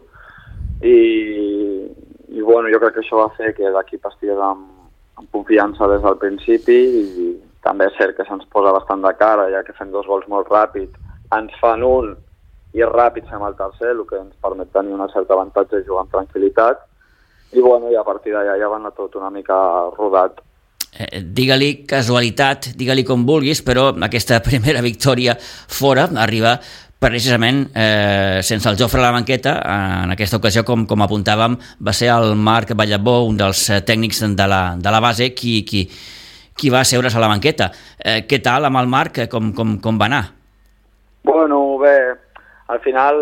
I, i bueno, jo crec que això va fer que l'equip estigués amb, amb confiança des del principi, i també és cert que se'ns posa bastant de cara, ja que fem dos gols molt ràpid, ens fan un i ràpid fem el tercer, el que ens permet tenir un cert avantatge i jugar amb tranquil·litat, i bueno, i a partir d'allà ja va anar tot una mica rodat. Eh, digue-li casualitat, digue-li com vulguis, però aquesta primera victòria fora arriba precisament eh, sense el Jofre a la banqueta. En aquesta ocasió, com, com apuntàvem, va ser el Marc Balletbó, un dels tècnics de la, de la base, qui, qui, qui va seure's a la banqueta. Eh, què tal amb el Marc? Com, com, com va anar? Bueno, bé, al final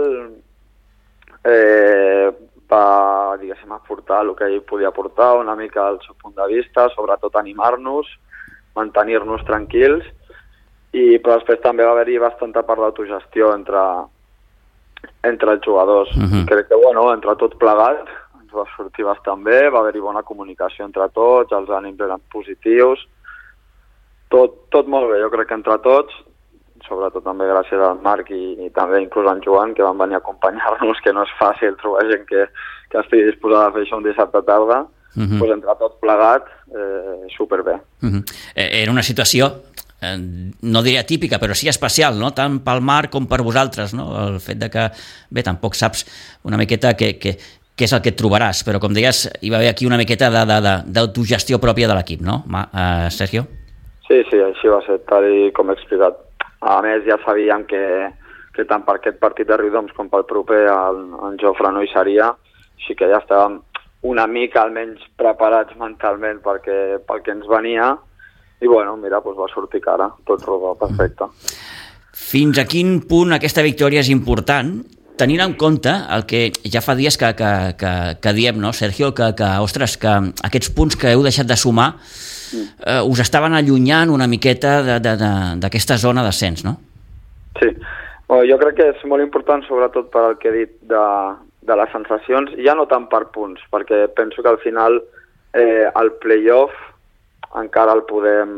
eh, va, diguéssim, aportar el que ell podia aportar, una mica el seu punt de vista, sobretot animar-nos, mantenir-nos tranquils, i però després també va haver-hi bastanta part d'autogestió entre, entre els jugadors. Uh-huh. Crec que, bueno, entre tot plegat ens va sortir bastant bé, va haver-hi bona comunicació entre tots, els ànims eren positius, tot, tot molt bé, jo crec que entre tots, sobretot també gràcies al Marc i, i també inclús en Joan, que van venir a acompanyar-nos, que no és fàcil trobar gent que, que estigui disposada a fer això un dissabte a tarda, uh-huh. Pues entre tots plegat, eh, superbé. Uh-huh. Era una situació, eh, no diria típica, però sí especial, no? Tant pel Marc com per vosaltres, no? El fet de que, bé, tampoc saps una miqueta que, que què és el que et trobaràs, però com deies, hi va haver aquí una miqueta d'autogestió pròpia de l'equip, no, uh, Sergio? Sí, sí, així va ser, tal com he explicat. A més, ja sabíem que, que tant per aquest partit de Riudoms com pel proper el, en Jofre no hi seria, així que ja estàvem una mica almenys preparats mentalment perquè, pel que ens venia, i bueno, mira, doncs va sortir cara, tot roda, perfecte. Fins a quin punt aquesta victòria és important, tenint en compte el que ja fa dies que, que, que, que diem, no, Sergio, que, que, ostres, que aquests punts que heu deixat de sumar eh, us estaven allunyant una miqueta d'aquesta zona d'ascens, no? Sí, bueno, jo crec que és molt important, sobretot per el que he dit de, de les sensacions, ja no tant per punts, perquè penso que al final eh, el play-off encara el podem...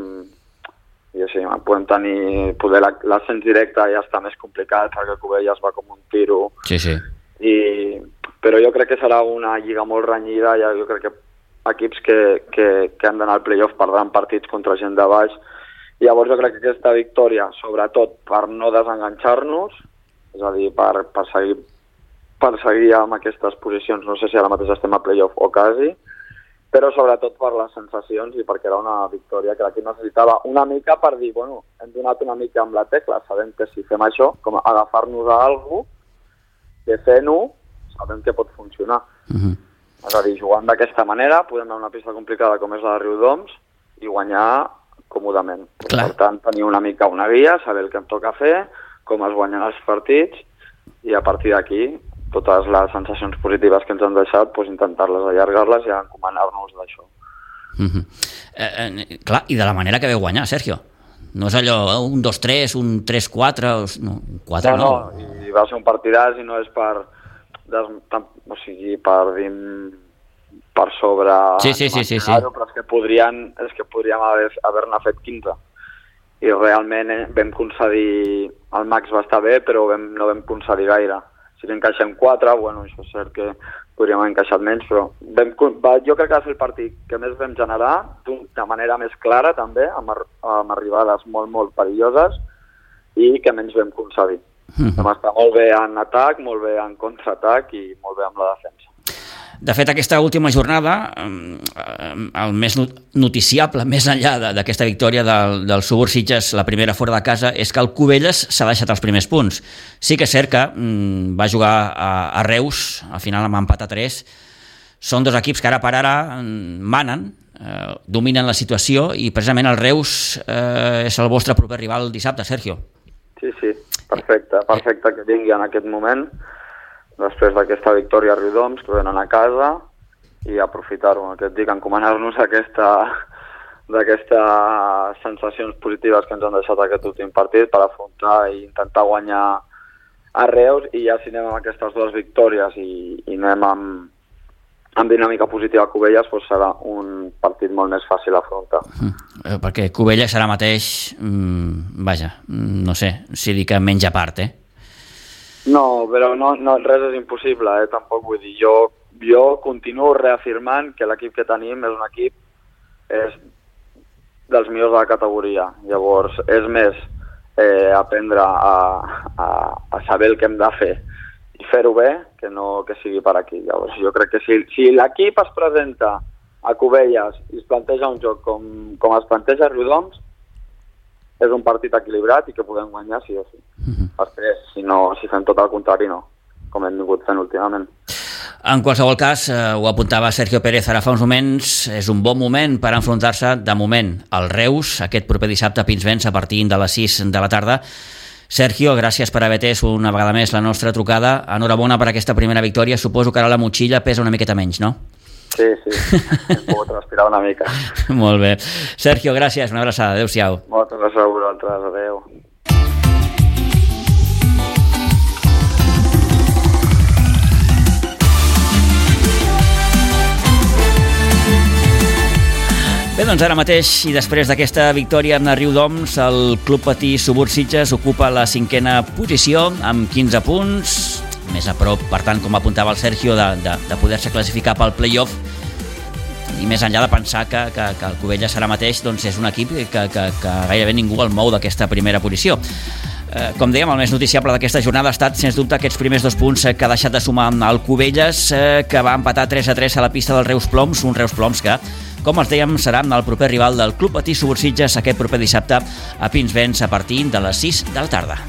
I així, podem tenir, poder l'ascens directe ja està més complicat perquè Cubelles va com un tiro. Sí, sí. I, però jo crec que serà una lliga molt renyida, ja jo crec que equips que, que, que han d'anar al playoff perdran partits contra gent de baix. I llavors jo crec que aquesta victòria, sobretot per no desenganxar-nos, és a dir, per, per, seguir, per seguir amb aquestes posicions, no sé si ara mateix estem a playoff o quasi, però sobretot per les sensacions i perquè era una victòria que l'equip necessitava una mica per dir, bueno, hem donat una mica amb la tecla, sabem que si fem això, com agafar-nos a alguna cosa, que fent-ho, sabem que pot funcionar. Uh-huh. És a dir, jugant d'aquesta manera, podem anar a una pista complicada com és la de Riudoms i guanyar còmodament. Clar. Per tant, tenir una mica una guia, saber el que em toca fer, com es guanyen els partits, i a partir d'aquí totes les sensacions positives que ens han deixat, doncs intentar-les allargar-les i encomanar-nos d'això. Uh-huh. eh, eh, clar, i de la manera que veu guanyar, Sergio. No és allò, eh, un dos tres, un tres quatre, no, quatre no. No, no, i va ser un partidàs i no és per, des, tam, o sigui, per dir, per sobre... Sí, sí, sí, sí, sí. Però és que podrien, és que podríem haver, haver-ne fet quinze. I realment eh, vam concedir, el max va estar bé, però vam, no vam concedir gaire. Si n'encaixem quatre, bueno, això és cert que podríem haver encaixat menys, però vam, va, jo crec que va ser el partit que més vam generar, de manera més clara també, amb, amb arribades molt, molt perilloses, i que menys vam concedir. Mm-hmm. Vam estar molt bé en atac, molt bé en contraatac i molt bé amb la defensa. De fet, aquesta última jornada, el més noticiable, més enllà d'aquesta victòria del, del Subur Sitges, la primera fora de casa, és que el Cubelles s'ha deixat els primers punts. Sí que és cert que mm, va jugar a, a Reus, al final amb empat a tres. Són dos equips que ara per ara manen, eh, dominen la situació, i precisament el Reus eh, és el vostre proper rival dissabte, Sergio. Sí, sí, perfecte, perfecte que vingui en aquest moment, després d'aquesta victòria a Riudoms, que venen a casa, i aprofitar-ho, que et dic, encomanar-nos aquesta, d'aquestes sensacions positives que ens han deixat aquest últim partit per afrontar i intentar guanyar a Reus, i ja si anem amb aquestes dues victòries i, i anem amb, amb dinàmica positiva a Cubelles, doncs serà un partit molt més fàcil a afrontar. Mm, perquè Cubelles ara mateix, mm, vaja, no sé, si dic que menys a part, eh? No, però no, no, res és impossible, eh? Tampoc vull dir. Jo, jo continuo reafirmant que l'equip que tenim és un equip és dels millors de la categoria. Llavors, és més eh, aprendre a, a, a saber el que hem de fer i fer-ho bé que no que sigui per aquí. Llavors, jo crec que si, si l'equip es presenta a Cubelles i es planteja un joc com, com es planteja a Riudoms, és un partit equilibrat i que podem guanyar sí o sí. Uh-huh. Després, si, no, si fem tot el contrari, no, com hem vingut fent últimament. En qualsevol cas, eh, ho apuntava Sergio Pérez ara fa uns moments, és un bon moment per enfrontar-se, de moment, al Reus, aquest proper dissabte a Pinsbens a partir de les sis de la tarda. Sergio, gràcies per haver atès una vegada més la nostra trucada. Enhorabona per aquesta primera victòria. Suposo que ara la motxilla pesa una miqueta menys, no? Sí, sí, hem pogut respirar una mica. Molt bé. Sergio, gràcies, una abraçada, adéu-siau. Moltes gràcies a vosaltres, adéu. Bé, doncs ara mateix, i després d'aquesta victòria amb la Riudoms, el Club Patí Subur Sitges ocupa la cinquena posició amb quinze punts, més a prop, per tant, com apuntava el Sergio, de, de, de poder-se classificar pel play-off, i més enllà de pensar que, que, que el Cubelles ara mateix doncs, és un equip que, que, que gairebé ningú el mou d'aquesta primera posició. Eh, com dèiem, el més noticiable d'aquesta jornada ha estat, sens dubte, aquests primers dos punts que ha deixat de sumar el Cubelles, eh, que va empatar tres a tres a la pista del Reus Ploms, un Reus Ploms que, com els dèiem, serà el proper rival del Club Patí Subursitges aquest proper dissabte a Pinsbens a partir de les sis de la tarda.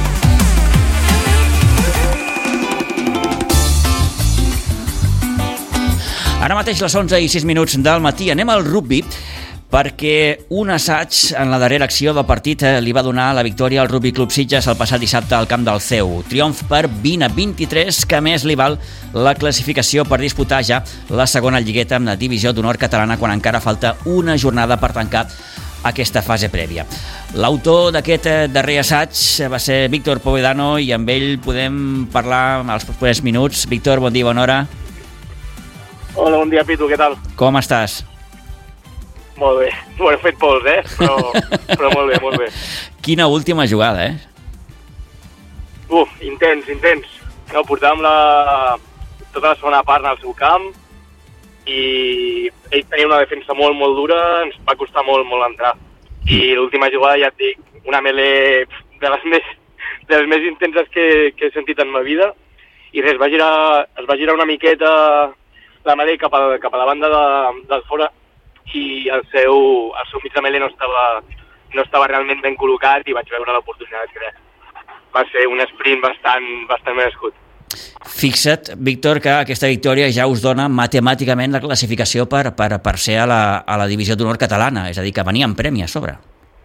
Ara mateix les onze i sis minuts del matí anem al rugby, perquè un assaig en la darrera acció del partit li va donar la victòria al Rugby Club Sitges el passat dissabte al camp del C E U. Triomf per vint a vint-i-tres, que més li val la classificació per disputar ja la segona lligueta amb la divisió d'honor catalana quan encara falta una jornada per tancar aquesta fase prèvia. L'autor d'aquest darrer assaig va ser Víctor Povedano i amb ell podem parlar als propers minuts. Víctor, bon dia, bona hora. Hola, bon dia, Pitu, què tal? Com estàs? Molt bé. Bueno, he fet pols, eh? Però, però molt bé, molt bé. Quina última jugada, eh? Uf, intens, intens. No, portàvem la... tota la segona part al seu camp i ell tenia una defensa molt, molt dura, ens va costar molt, molt entrar. I l'última jugada, ja et dic, una melee de les més, de les més intenses que, que he sentit en ma vida. I res, va girar, es va girar una miqueta la melee cap a, cap a la banda de, del fora i el seu, el seu mig de melee no estava, no estava realment ben col·locat i vaig veure l'oportunitat que va ser un sprint bastant, bastant merescut. Fixa't, Víctor, que aquesta victòria ja us dona matemàticament la classificació per, per, per ser a la, a la divisió d'honor catalana, és a dir, que venia en premi a sobre.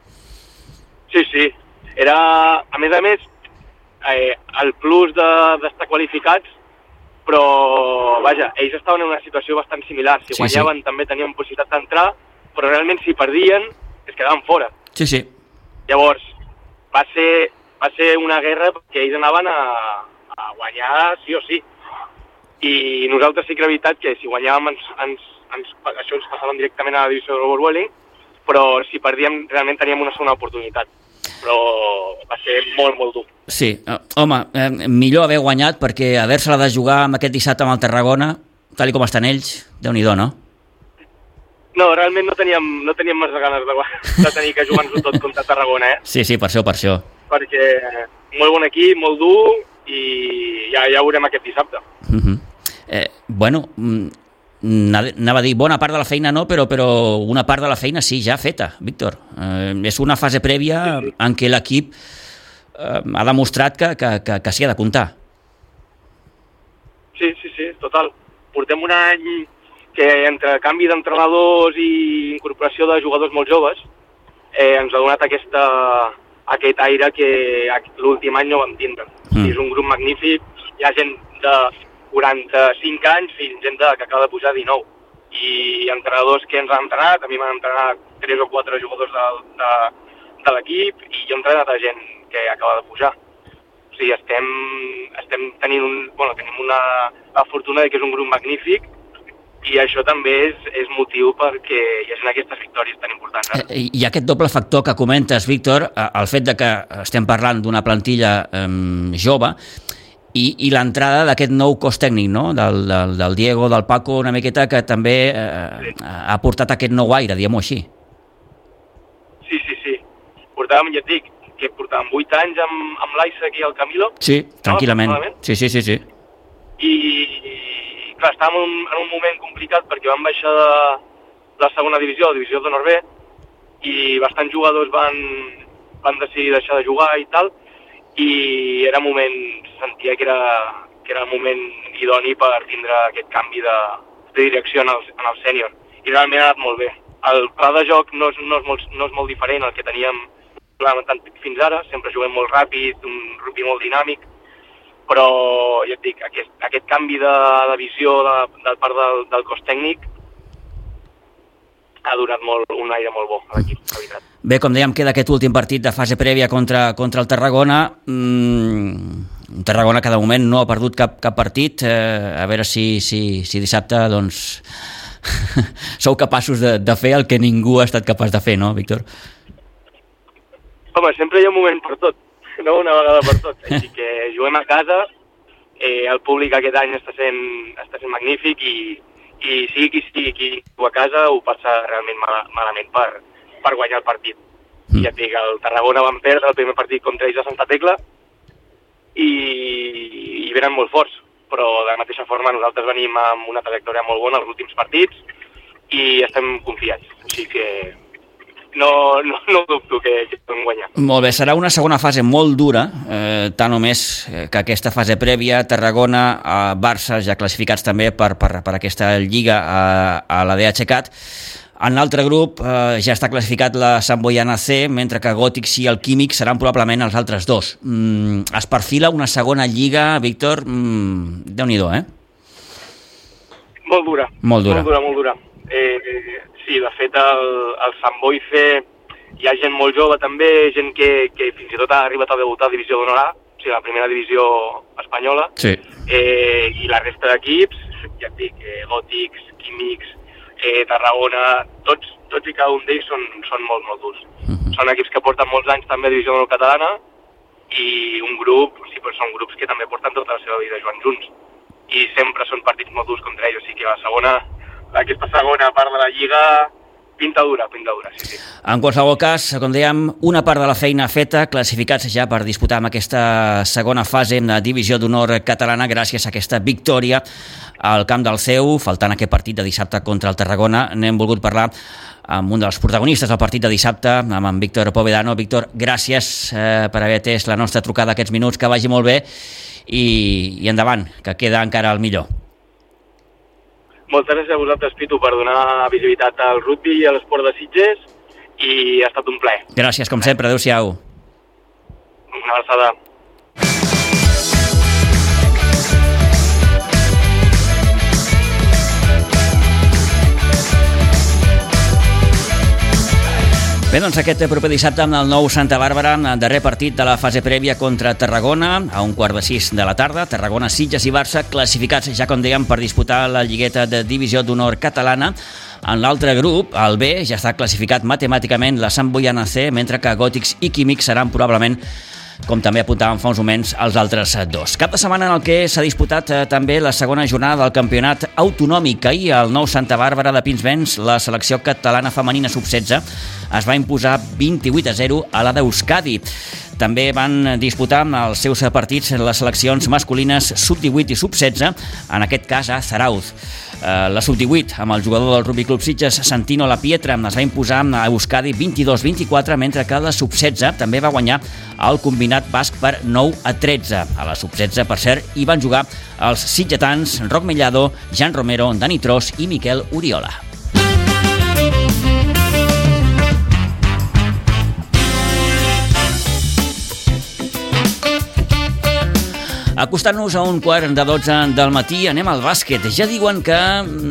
Sí, sí. Era, a més a més, eh, el plus d'estar de, qualificats, però, vaja, ells estaven en una situació bastant similar. Si sí, guanyaven sí. També tenien possibilitat d'entrar, però realment si perdien es quedaven fora. Sí, sí. Llavors, va ser, va ser una guerra perquè ells anaven a, a guanyar sí o sí. I nosaltres sí que era veritat que si guanyàvem ens, ens, ens, això ens passàvem directament a la divisió de l'Overwhelming, però si perdíem realment teníem una segona oportunitat. Però va ser molt, molt dur. Sí, home, eh, millor haver guanyat perquè haver-se-la de jugar amb aquest dissabte amb el Tarragona, tal com estan ells, Déu-n'hi-do, no? No, realment no teníem, no teníem massa ganes de, de tenir que jugar-nos tot contra Tarragona, eh? Sí, sí, per això, per això. Perquè molt bon equip, molt dur, i ja, ja ho veurem aquest dissabte. Uh-huh. eh, bueno, anava a dir, bona part de la feina no, però, però una part de la feina sí, ja feta, Víctor. Eh, és una fase prèvia sí, sí. en què l'equip eh, ha demostrat que, que, que, que s'hi ha de comptar. Sí, sí, sí, total. Portem un any que entre canvi d'entrenadors i incorporació de jugadors molt joves eh, ens ha donat aquesta, aquest aire que l'últim any no vam tindre. Mm. És un grup magnífic, hi ha gent de quaranta-cinc anys fins gent de, que acaba de pujar dinou. I entrenadors que ens han entrenat, a mi m'han entrenat tres o quatre jugadors de, de, de l'equip i jo he entrenat a gent que acaba de pujar. O sigui, estem, estem tenint un, bueno, tenim una, la fortuna de que és un grup magnífic i això també és, és motiu perquè hi hagi aquestes victòries tan importants. Eh? I aquest doble factor que comentes, Víctor, el fet de que estem parlant d'una plantilla eh, jove i, i l'entrada d'aquest nou cos tècnic, no? del, del, del Diego, del Paco, una miqueta que també eh, sí. ha portat aquest nou aire, diguem-ho així. Sí, sí, sí. Portàvem, ja et dic, que portàvem vuit anys amb, amb l'Isaac i el Camilo. Sí, tranquil·lament. No? Sí, sí, sí, sí. I, clar, estàvem en un, en un moment complicat perquè vam baixar de la segona divisió, la divisió d'honor B, i bastants jugadors van, van decidir deixar de jugar i tal, i era moment, sentia que era, que era el moment idoni per tindre aquest canvi de, de direcció en el, en el sènior. I realment ha anat molt bé. El pla de joc no és, no és, molt, no és molt diferent al que teníem fins ara, sempre juguem molt ràpid, un rugby molt dinàmic, però ja et dic, aquest, aquest canvi de, de visió de, del part del, del cos tècnic ha donat molt, un aire molt bo a l'equip, la veritat. Bé, com dèiem, queda aquest últim partit de fase prèvia contra, contra el Tarragona. Mm, Tarragona que de moment no ha perdut cap, cap partit. Eh, a veure si, si, si dissabte doncs, sou capaços de, de fer el que ningú ha estat capaç de fer, no, Víctor? Home, sempre hi ha un moment per tot, no una vegada per tot. Així que juguem a casa, eh, el públic aquest any està sent, està sent magnífic i, i sigui qui sigui qui a casa ho passa realment mal, malament per, per guanyar el partit. Mm. I ja et dic, el Tarragona van perdre el primer partit contra ells a Santa Tecla i, i venen molt forts, però de la mateixa forma nosaltres venim amb una trajectòria molt bona als últims partits i estem confiats, així que no, no, no dubto que, que podem guanyar. Molt bé, serà una segona fase molt dura, eh, tant o més que aquesta fase prèvia. Tarragona, a Barça, ja classificats també per, per, per aquesta lliga a, a la D H C A T. En l'altre grup eh, ja està classificat la Sant Boiana C, mentre que Gòtics i el Químic seran probablement els altres dos. Mm, es perfila una segona lliga, Víctor, mm, Déu-n'hi-do, eh? Molt dura. Molt dura. Molt dura, molt dura. Eh, sí, de fet, el, el Sant Boi C hi ha gent molt jove també, gent que, que fins i tot ha arribat a debutar a Divisió d'Honor A, o sigui, la primera divisió espanyola. Sí. Eh, I la resta d'equips, ja et dic, eh, Gòtics, Químics, eh, Tarragona, tots, tots i cada un d'ells són, són molt, molt durs. Uh-huh. Són equips que porten molts anys també a Divisió d'Honor Catalana i un grup, sí, però són grups que també porten tota la seva vida jugant junts. I sempre són partits molt durs contra ells, o sigui que la segona, aquesta segona part de la Lliga pinta dura, pinta dura, sí, sí. En qualsevol cas, com dèiem, una part de la feina feta, classificats ja per disputar amb aquesta segona fase de Divisió d'Honor Catalana gràcies a aquesta victòria al camp del C E U, faltant aquest partit de dissabte contra el Tarragona. N'hem volgut parlar amb un dels protagonistes del partit de dissabte, amb en Víctor Povedano. Víctor, gràcies eh, per haver atès la nostra trucada aquests minuts, que vagi molt bé i, i endavant, que queda encara el millor. Moltes gràcies a vosaltres, Pitu, per donar visibilitat al rugby i a l'esport de Sitges i ha estat un plaer. Gràcies, com sempre. Adéu-siau. Una abraçada. Bé, doncs aquest proper dissabte amb el nou Santa Bàrbara, darrer partit de la fase prèvia contra Tarragona, a un quart de sis de la tarda. Tarragona, Sitges i Barça classificats, ja com dèiem, per disputar la lligueta de Divisió d'Honor Catalana. En l'altre grup, el B, ja està classificat matemàticament la Sant Boiana C, mentre que Gòtics i Químics seran probablement, com també apuntàvem fa uns moments, els altres dos. Cap de setmana en el que s'ha disputat eh, també la segona jornada del campionat autonòmic. Ahir, al nou Santa Bàrbara de Pinsbens, la selecció catalana femenina sub setze es va imposar vint-i-vuit a zero a la d'Euskadi. També van disputar els seus partits les seleccions masculines sub divuit i sub setze, en aquest cas a Zarauz. La sub divuit, amb el jugador del Rugby Club Sitges, Santino Lapietra, es va imposar a Euskadi vint-i-dos a vint-i-quatre, mentre que la sub setze també va guanyar el combinat basc per nou a tretze. A la sub setze, per cert, hi van jugar els sitgetans Roc Mellado, Jan Romero, Dani Tros i Miquel Oriola. Acostant-nos a un quart de dotze del matí, anem al bàsquet. Ja diuen que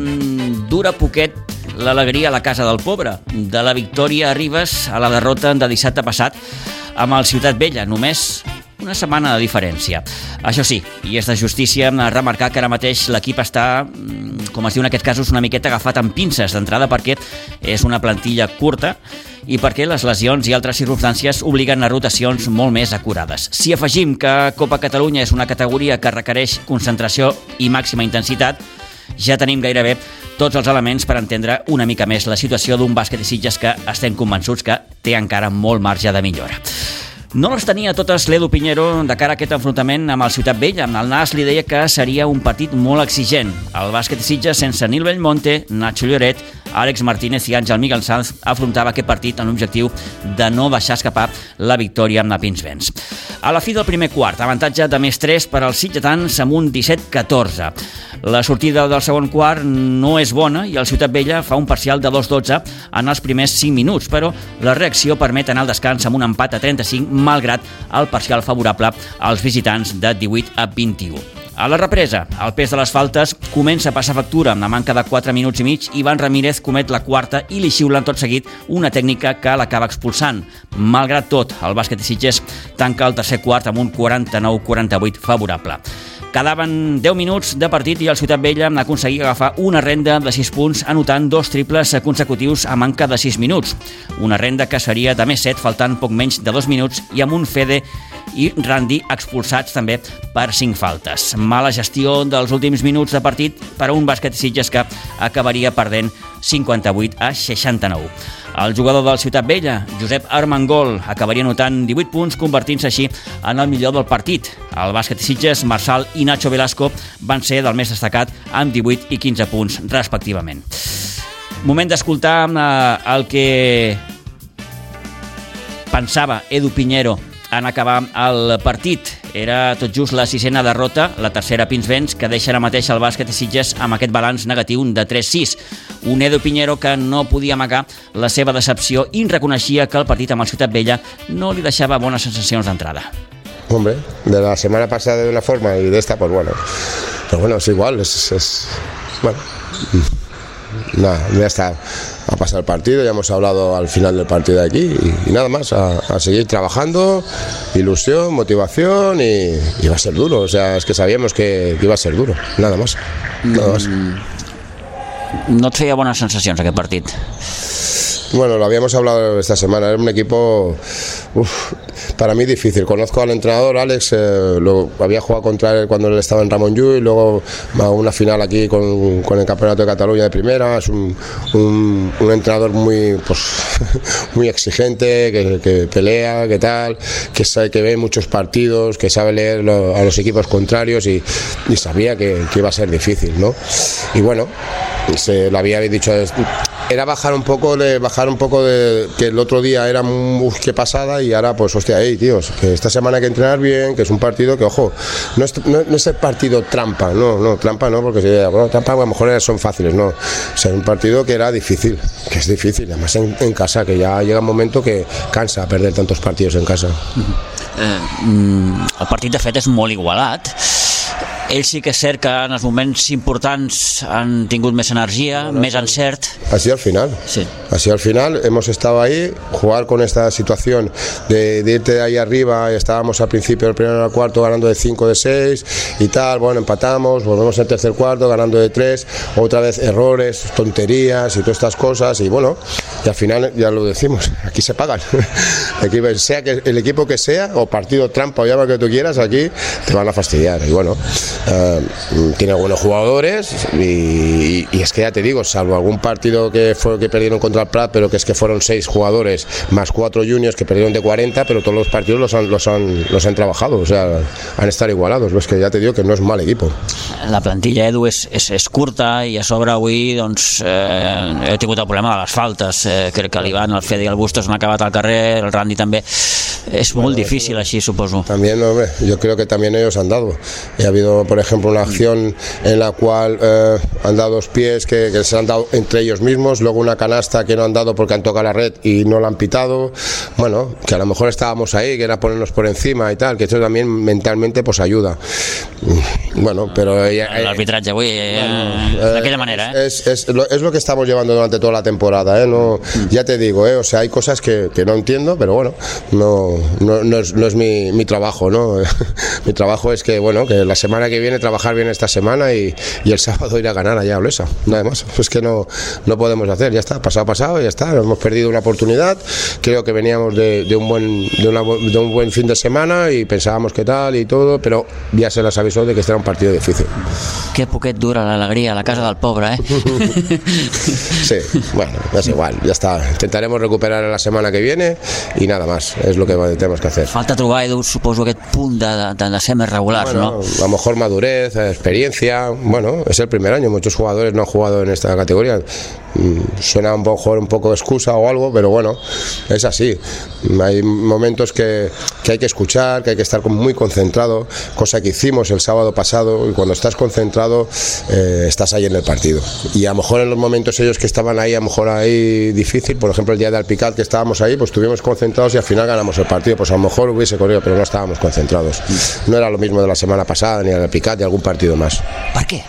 mm, dura poquet l'alegria a la casa del pobre. De la victòria arribes a la derrota de dissabte passat amb el Ciutat Vella, només una setmana de diferència. Això sí, i és de justícia remarcar que ara mateix l'equip està, com es diu en aquests casos, una miqueta agafat amb pinces d'entrada, perquè és una plantilla curta i perquè les lesions i altres circumstàncies obliguen a rotacions molt més acurades. Si afegim que Copa Catalunya és una categoria que requereix concentració i màxima intensitat, ja tenim gairebé tots els elements per entendre una mica més la situació d'un bàsquet de Sitges que estem convençuts que té encara molt marge de millora. No les tenia totes l'Edu Piñero de cara a aquest enfrontament amb el Ciutat Vella. El Nas li deia que seria un partit molt exigent. El bàsquet de Sitges, sense Nil Bellmonte, Nacho Lloret, Àlex Martínez i Àngel Miguel Sanz, afrontava aquest partit amb l'objectiu de no deixar escapar la victòria amb la Pinsbens. A la fi del primer quart, avantatge de més tres per als sitgetans amb un disset a catorze. La sortida del segon quart no és bona i el Ciutat Vella fa un parcial de dos a dotze en els primers cinc minuts, però la reacció permet anar al descans amb un empat a trenta-cinc, malgrat el parcial favorable als visitants de divuit a vint-i-u. A la represa, el pes de les faltes comença a passar factura amb la manca de quatre minuts i mig. Ivan Ramírez comet la quarta i li xiulen tot seguit una tècnica que l'acaba expulsant. Malgrat tot, el bàsquet de Sitges tanca el tercer quart amb un quaranta-nou a quaranta-vuit favorable. Quedaven deu minuts de partit i el Ciutat Vella aconseguia agafar una renda de sis punts anotant dos triples consecutius a manca de sis minuts. Una renda que seria de més set faltant poc menys de dos minuts i amb un Fede i Randy expulsats també per cinc faltes. Mala gestió dels últims minuts de partit per a un bàsquet Sitges que acabaria perdent cinquanta-vuit a seixanta-nou. El jugador del Ciutat Vella, Josep Armengol, acabaria anotant divuit punts, convertint-se així en el millor del partit. El bàsquet Sitges, Marçal i Nacho Velasco van ser del més destacat amb divuit i quinze punts, respectivament. Moment d'escoltar eh, el que pensava Edu Piñero en acabar el partit. Era tot just la sisena derrota, la tercera a Pinsbens, que deixa ara mateix el bàsquet Sitges amb aquest balanç negatiu de tres sis. Un Edu Piñero que no podia amagar la seva decepció i reconeixia que el partit amb el Ciutat Vella no li deixava bones sensacions d'entrada. Hombre, de la semana pasada de una forma y de esta, pues bueno. Pero bueno, es igual, es... es bueno... Nada, ya está, ha pasado el partido, ya hemos hablado al final del partido de aquí y, y nada más, a, a seguir trabajando, ilusión, motivación y, y va a ser duro, o sea, es que sabíamos que, que iba a ser duro, nada más, nada más. No et feia bones sensacions aquest partit? Bueno, lo habíamos hablado esta semana, era un equipo uf, para mí difícil. Conozco al entrenador, Alex, eh, lo había jugado contra él cuando él estaba en Ramon Llull, luego a una final aquí con, con el Campeonato de Cataluña de primera. Es un, un, un entrenador muy, pues, muy exigente, que, que pelea, que tal, que sabe que ve muchos partidos, que sabe leer lo, a los equipos contrarios y, y sabía que, que iba a ser difícil, ¿no? Y bueno, se lo había dicho, era bajar un poco de bajar un poco de que el otro día era uf, qué pasada y ahora pues hostia, hey tíos, que esta semana hay que entrenar bien, que es un partido que ojo, no es, no, no es el partido trampa, no, no, trampa no, porque si bueno, trampa a lo mejor son fáciles, no, o sea, un partido que era difícil, que es difícil, además en, en casa, que ya llega un momento que cansa perder tantos partidos en casa. Eh, el partit de fet és molt igualat. Ells sí que és cert que en els moments importants han tingut més energia, bueno, més encert. Así al final. Sí. Así al final hemos estado ahí, jugar con esta situación de, de irte de ahí arriba, estábamos al principio del primero al cuarto ganando de cinco, de seis y tal, bueno, empatamos, volvemos al tercer cuarto ganando de tres, otra vez errores, tonterías y todas estas cosas y bueno, y al final ya lo decimos, aquí se pagan. Aquí, sea que el equipo que sea, o partido trampa o llama que tú quieras, aquí te van a fastidiar y bueno. Uh, tiene buenos jugadores y, y, y es que ya te digo, salvo algún partido que fue que perdieron contra el Prat, pero que es que fueron seis jugadores más cuatro juniors que perdieron de cuarenta, pero todos los partidos los han, los han, los han trabajado, o sea, han estar igualados. Es que ya te digo que no es mal equipo. La plantilla, Edu, és, és, és curta i a sobre avui doncs, eh, he tingut el problema de les faltes. Eh, crec que l'Ivan, el Fede i el Bustos han acabat al carrer, el Randy també. Es muy bueno, difícil así, supongo. También, hombre, yo creo que también ellos han dado. Y ha habido, por ejemplo, una acción en la cual eh, han dado dos pies que, que se han dado entre ellos mismos, luego una canasta que no han dado porque han tocado la red y no la han pitado. Bueno, que a lo mejor estábamos ahí, que era ponernos por encima y tal, que eso también mentalmente pues ayuda. Bueno, pero... Eh, el arbitraje, güey, eh, bueno, de aquella manera, ¿eh? Es, es, lo, es lo que estamos llevando durante toda la temporada, ¿eh? No, ya te digo, ¿eh? O sea, hay cosas que, que no entiendo, pero bueno, no... No, no es, no es mi, mi trabajo, ¿no? Mi trabajo es que, bueno, que la semana que viene trabajar bien esta semana y, y el sábado ir a ganar allá a Olesa, nada más. Es que no, no podemos hacer, ya está, pasado, pasado, ya está. Hemos perdido una oportunidad, creo que veníamos de, de, un, buen, de, una, de un buen fin de semana y pensábamos que tal y todo, pero ya se les avisó de que este era un partido difícil. Qué poquet dura la alegría a la casa del pobre, ¿eh? Sí, bueno, es igual, ya está. Intentaremos recuperar la semana que viene y nada más, es lo que tenemos que hacer. Falta trobar, Edu, suposo, aquest punt de, de, de ser més regulars, bueno, ¿no? A lo mejor madurez, experiencia, bueno, es el primer año, muchos jugadores no han jugado en esta categoría. Suena un poco, un poco excusa o algo, pero bueno, es así. Hay momentos que, que hay que escuchar, que hay que estar muy concentrado, cosa que hicimos el sábado pasado, y cuando estás concentrado eh, estás ahí en el partido. Y a lo mejor en los momentos ellos que estaban ahí, a lo mejor ahí difícil, por ejemplo el día de Alpicat que estábamos ahí, pues estuvimos concentrados y al final ganamos el partido, pues a lo mejor hubiese corrido, pero no estábamos concentrados. No era lo mismo de la semana pasada, ni el Alpicat, ni algún partido más. ¿Por qué?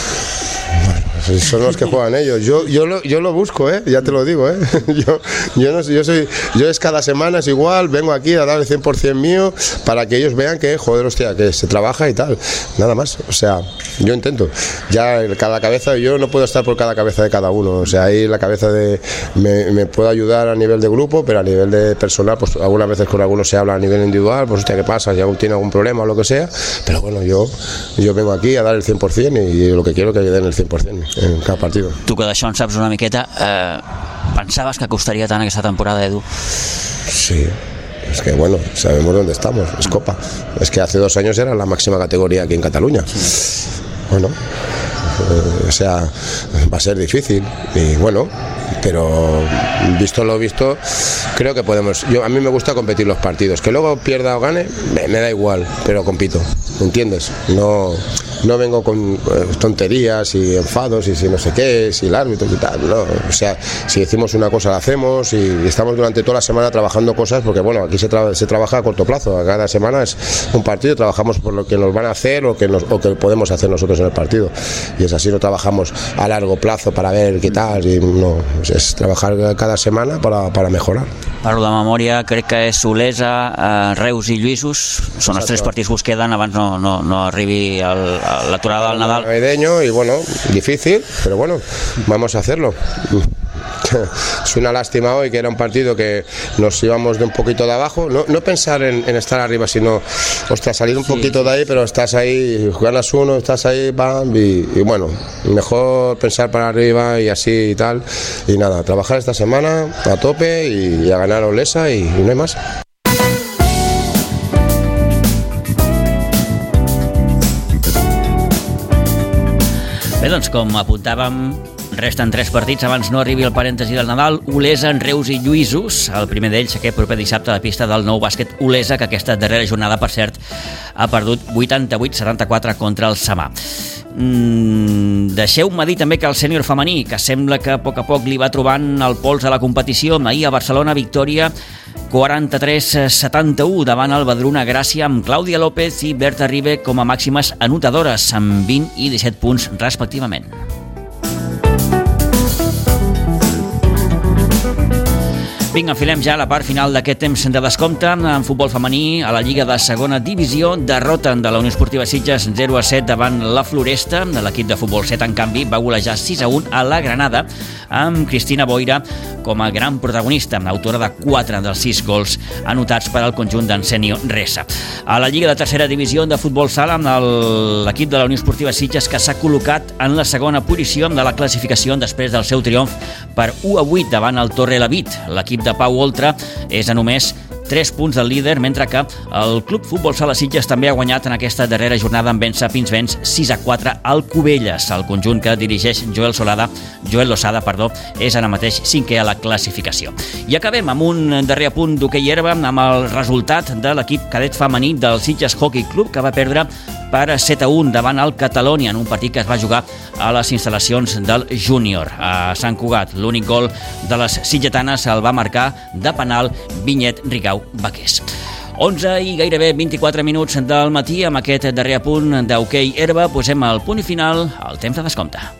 Bueno, son los que juegan ellos. Yo, yo, lo, yo lo busco, ¿eh? Ya te lo digo, ¿eh? Yo, yo, no, yo, soy, yo es cada semana, es igual, vengo aquí a dar el cien por ciento mío para que ellos vean que, joder, hostia, que se trabaja y tal. Nada más, o sea, yo intento. Ya cada cabeza, yo no puedo estar por cada cabeza de cada uno. O sea, ahí la cabeza de... Me, me puedo ayudar a nivel de grupo, pero a nivel de personal, pues algunas veces con algunos se habla a nivel individual, pues hostia, ¿qué pasa? Si aún tiene algún problema o lo que sea. Pero bueno, yo, yo vengo aquí a dar el cien por ciento y, y lo que quiero es que den el cien por ciento. en cada partido. Tu que d'això en saps una miqueta, eh, pensaves que costaria tant aquesta temporada, Edu? Sí, es que bueno, sabemos dónde estamos, es Copa. Es que hace dos años era la máxima categoría aquí en Cataluña. Bueno, eh, o sea, va a ser difícil y bueno, pero visto lo visto, creo que podemos. Yo, a mí me gusta competir los partidos, que luego pierda o gane, me, me da igual, pero compito, ¿entiendes? No, no vengo con eh, tonterías y enfados y si no sé qué, si el árbitro y tal, no. O sea, si decimos una cosa la hacemos y, y estamos durante toda la semana trabajando cosas, porque bueno, aquí se, tra se trabaja a corto plazo, a cada semana es un partido, trabajamos por lo que nos van a hacer o que, nos, o que podemos hacer nosotros en el partido, y es así, no trabajamos a largo plazo para ver qué tal, y no, és treballar cada setmana per a, per a mejorar. Parlo de memòria, crec que és Olesa, eh, Reus i Lluïsos, són els tres partits que us queden abans no, no, no arribi l'aturada del Nadal. Navideño y bueno, difícil, pero bueno, vamos a hacerlo. Es una lástima hoy que era un partido que nos íbamos de un poquito de abajo, no, no pensar en, en estar arriba, sino, ostras, salir un poquito sí. de ahí, pero estás ahí, ganas uno, estás ahí, bam, y, y bueno, mejor pensar para arriba y así y tal, y nada, trabajar esta semana a tope y, y a ganar a Olesa y, y no hay más. Bé, doncs, com apuntàvem, resten tres partits abans no arribi el parèntesi del Nadal. Olesa, en Reus i Lluïsos. El primer d'ells aquest proper dissabte a la pista del Nou Bàsquet Olesa, que aquesta darrera jornada, per cert, ha perdut vuitanta-vuit a setanta-quatre contra el Samà. Mm, deixeu-me dir també que el sènior femení, que sembla que a poc a poc li va trobant el pols a la competició, ahir a Barcelona, victòria quaranta-tres a setanta-u davant el Badruna Gràcia, amb Clàudia López i Berta Ribe com a màximes anotadores, amb vint i disset punts respectivament. Vinga, enfilem ja la part final d'aquest temps de descompte. En futbol femení, a la Lliga de Segona Divisió, derroten de la Unió Esportiva Sitges zero a set davant la Floresta. L'equip de futbol set, en canvi, va golejar sis a un a la Granada, amb Cristina Boira com a gran protagonista, autora de quatre dels sis gols anotats per al conjunt d'Ensenio Ressa. A la Lliga de Tercera Divisió de futbol sala, l'equip de la Unió Esportiva Sitges, que s'ha col·locat en la segona posició de la classificació després del seu triomf per u a vuit davant el Torrelavit. L'equip de Pau Oltra és a només tres punts del líder, mentre que el Club Futbol Sala Sitges també ha guanyat en aquesta darrera jornada amb vèncer Pinsbens sis a quatre al Cubelles. El conjunt que dirigeix Joel Solada, Joel Losada, perdó, és ara mateix cinquè a la classificació. I acabem amb un darrer apunt d'hoquei herba, amb el resultat de l'equip cadet femení del Sitges Hockey Club, que va perdre per set a un davant el Catalonia en un partit que es va jugar a les instal·lacions del Júnior a Sant Cugat. L'únic gol de les sitgetanes el va marcar de penal Vinyet Rigau Baqués. onze i gairebé vint-i-quatre minuts del matí. Amb aquest darrer apunt d'hoquei herba posem el punt i final al temps de descompte.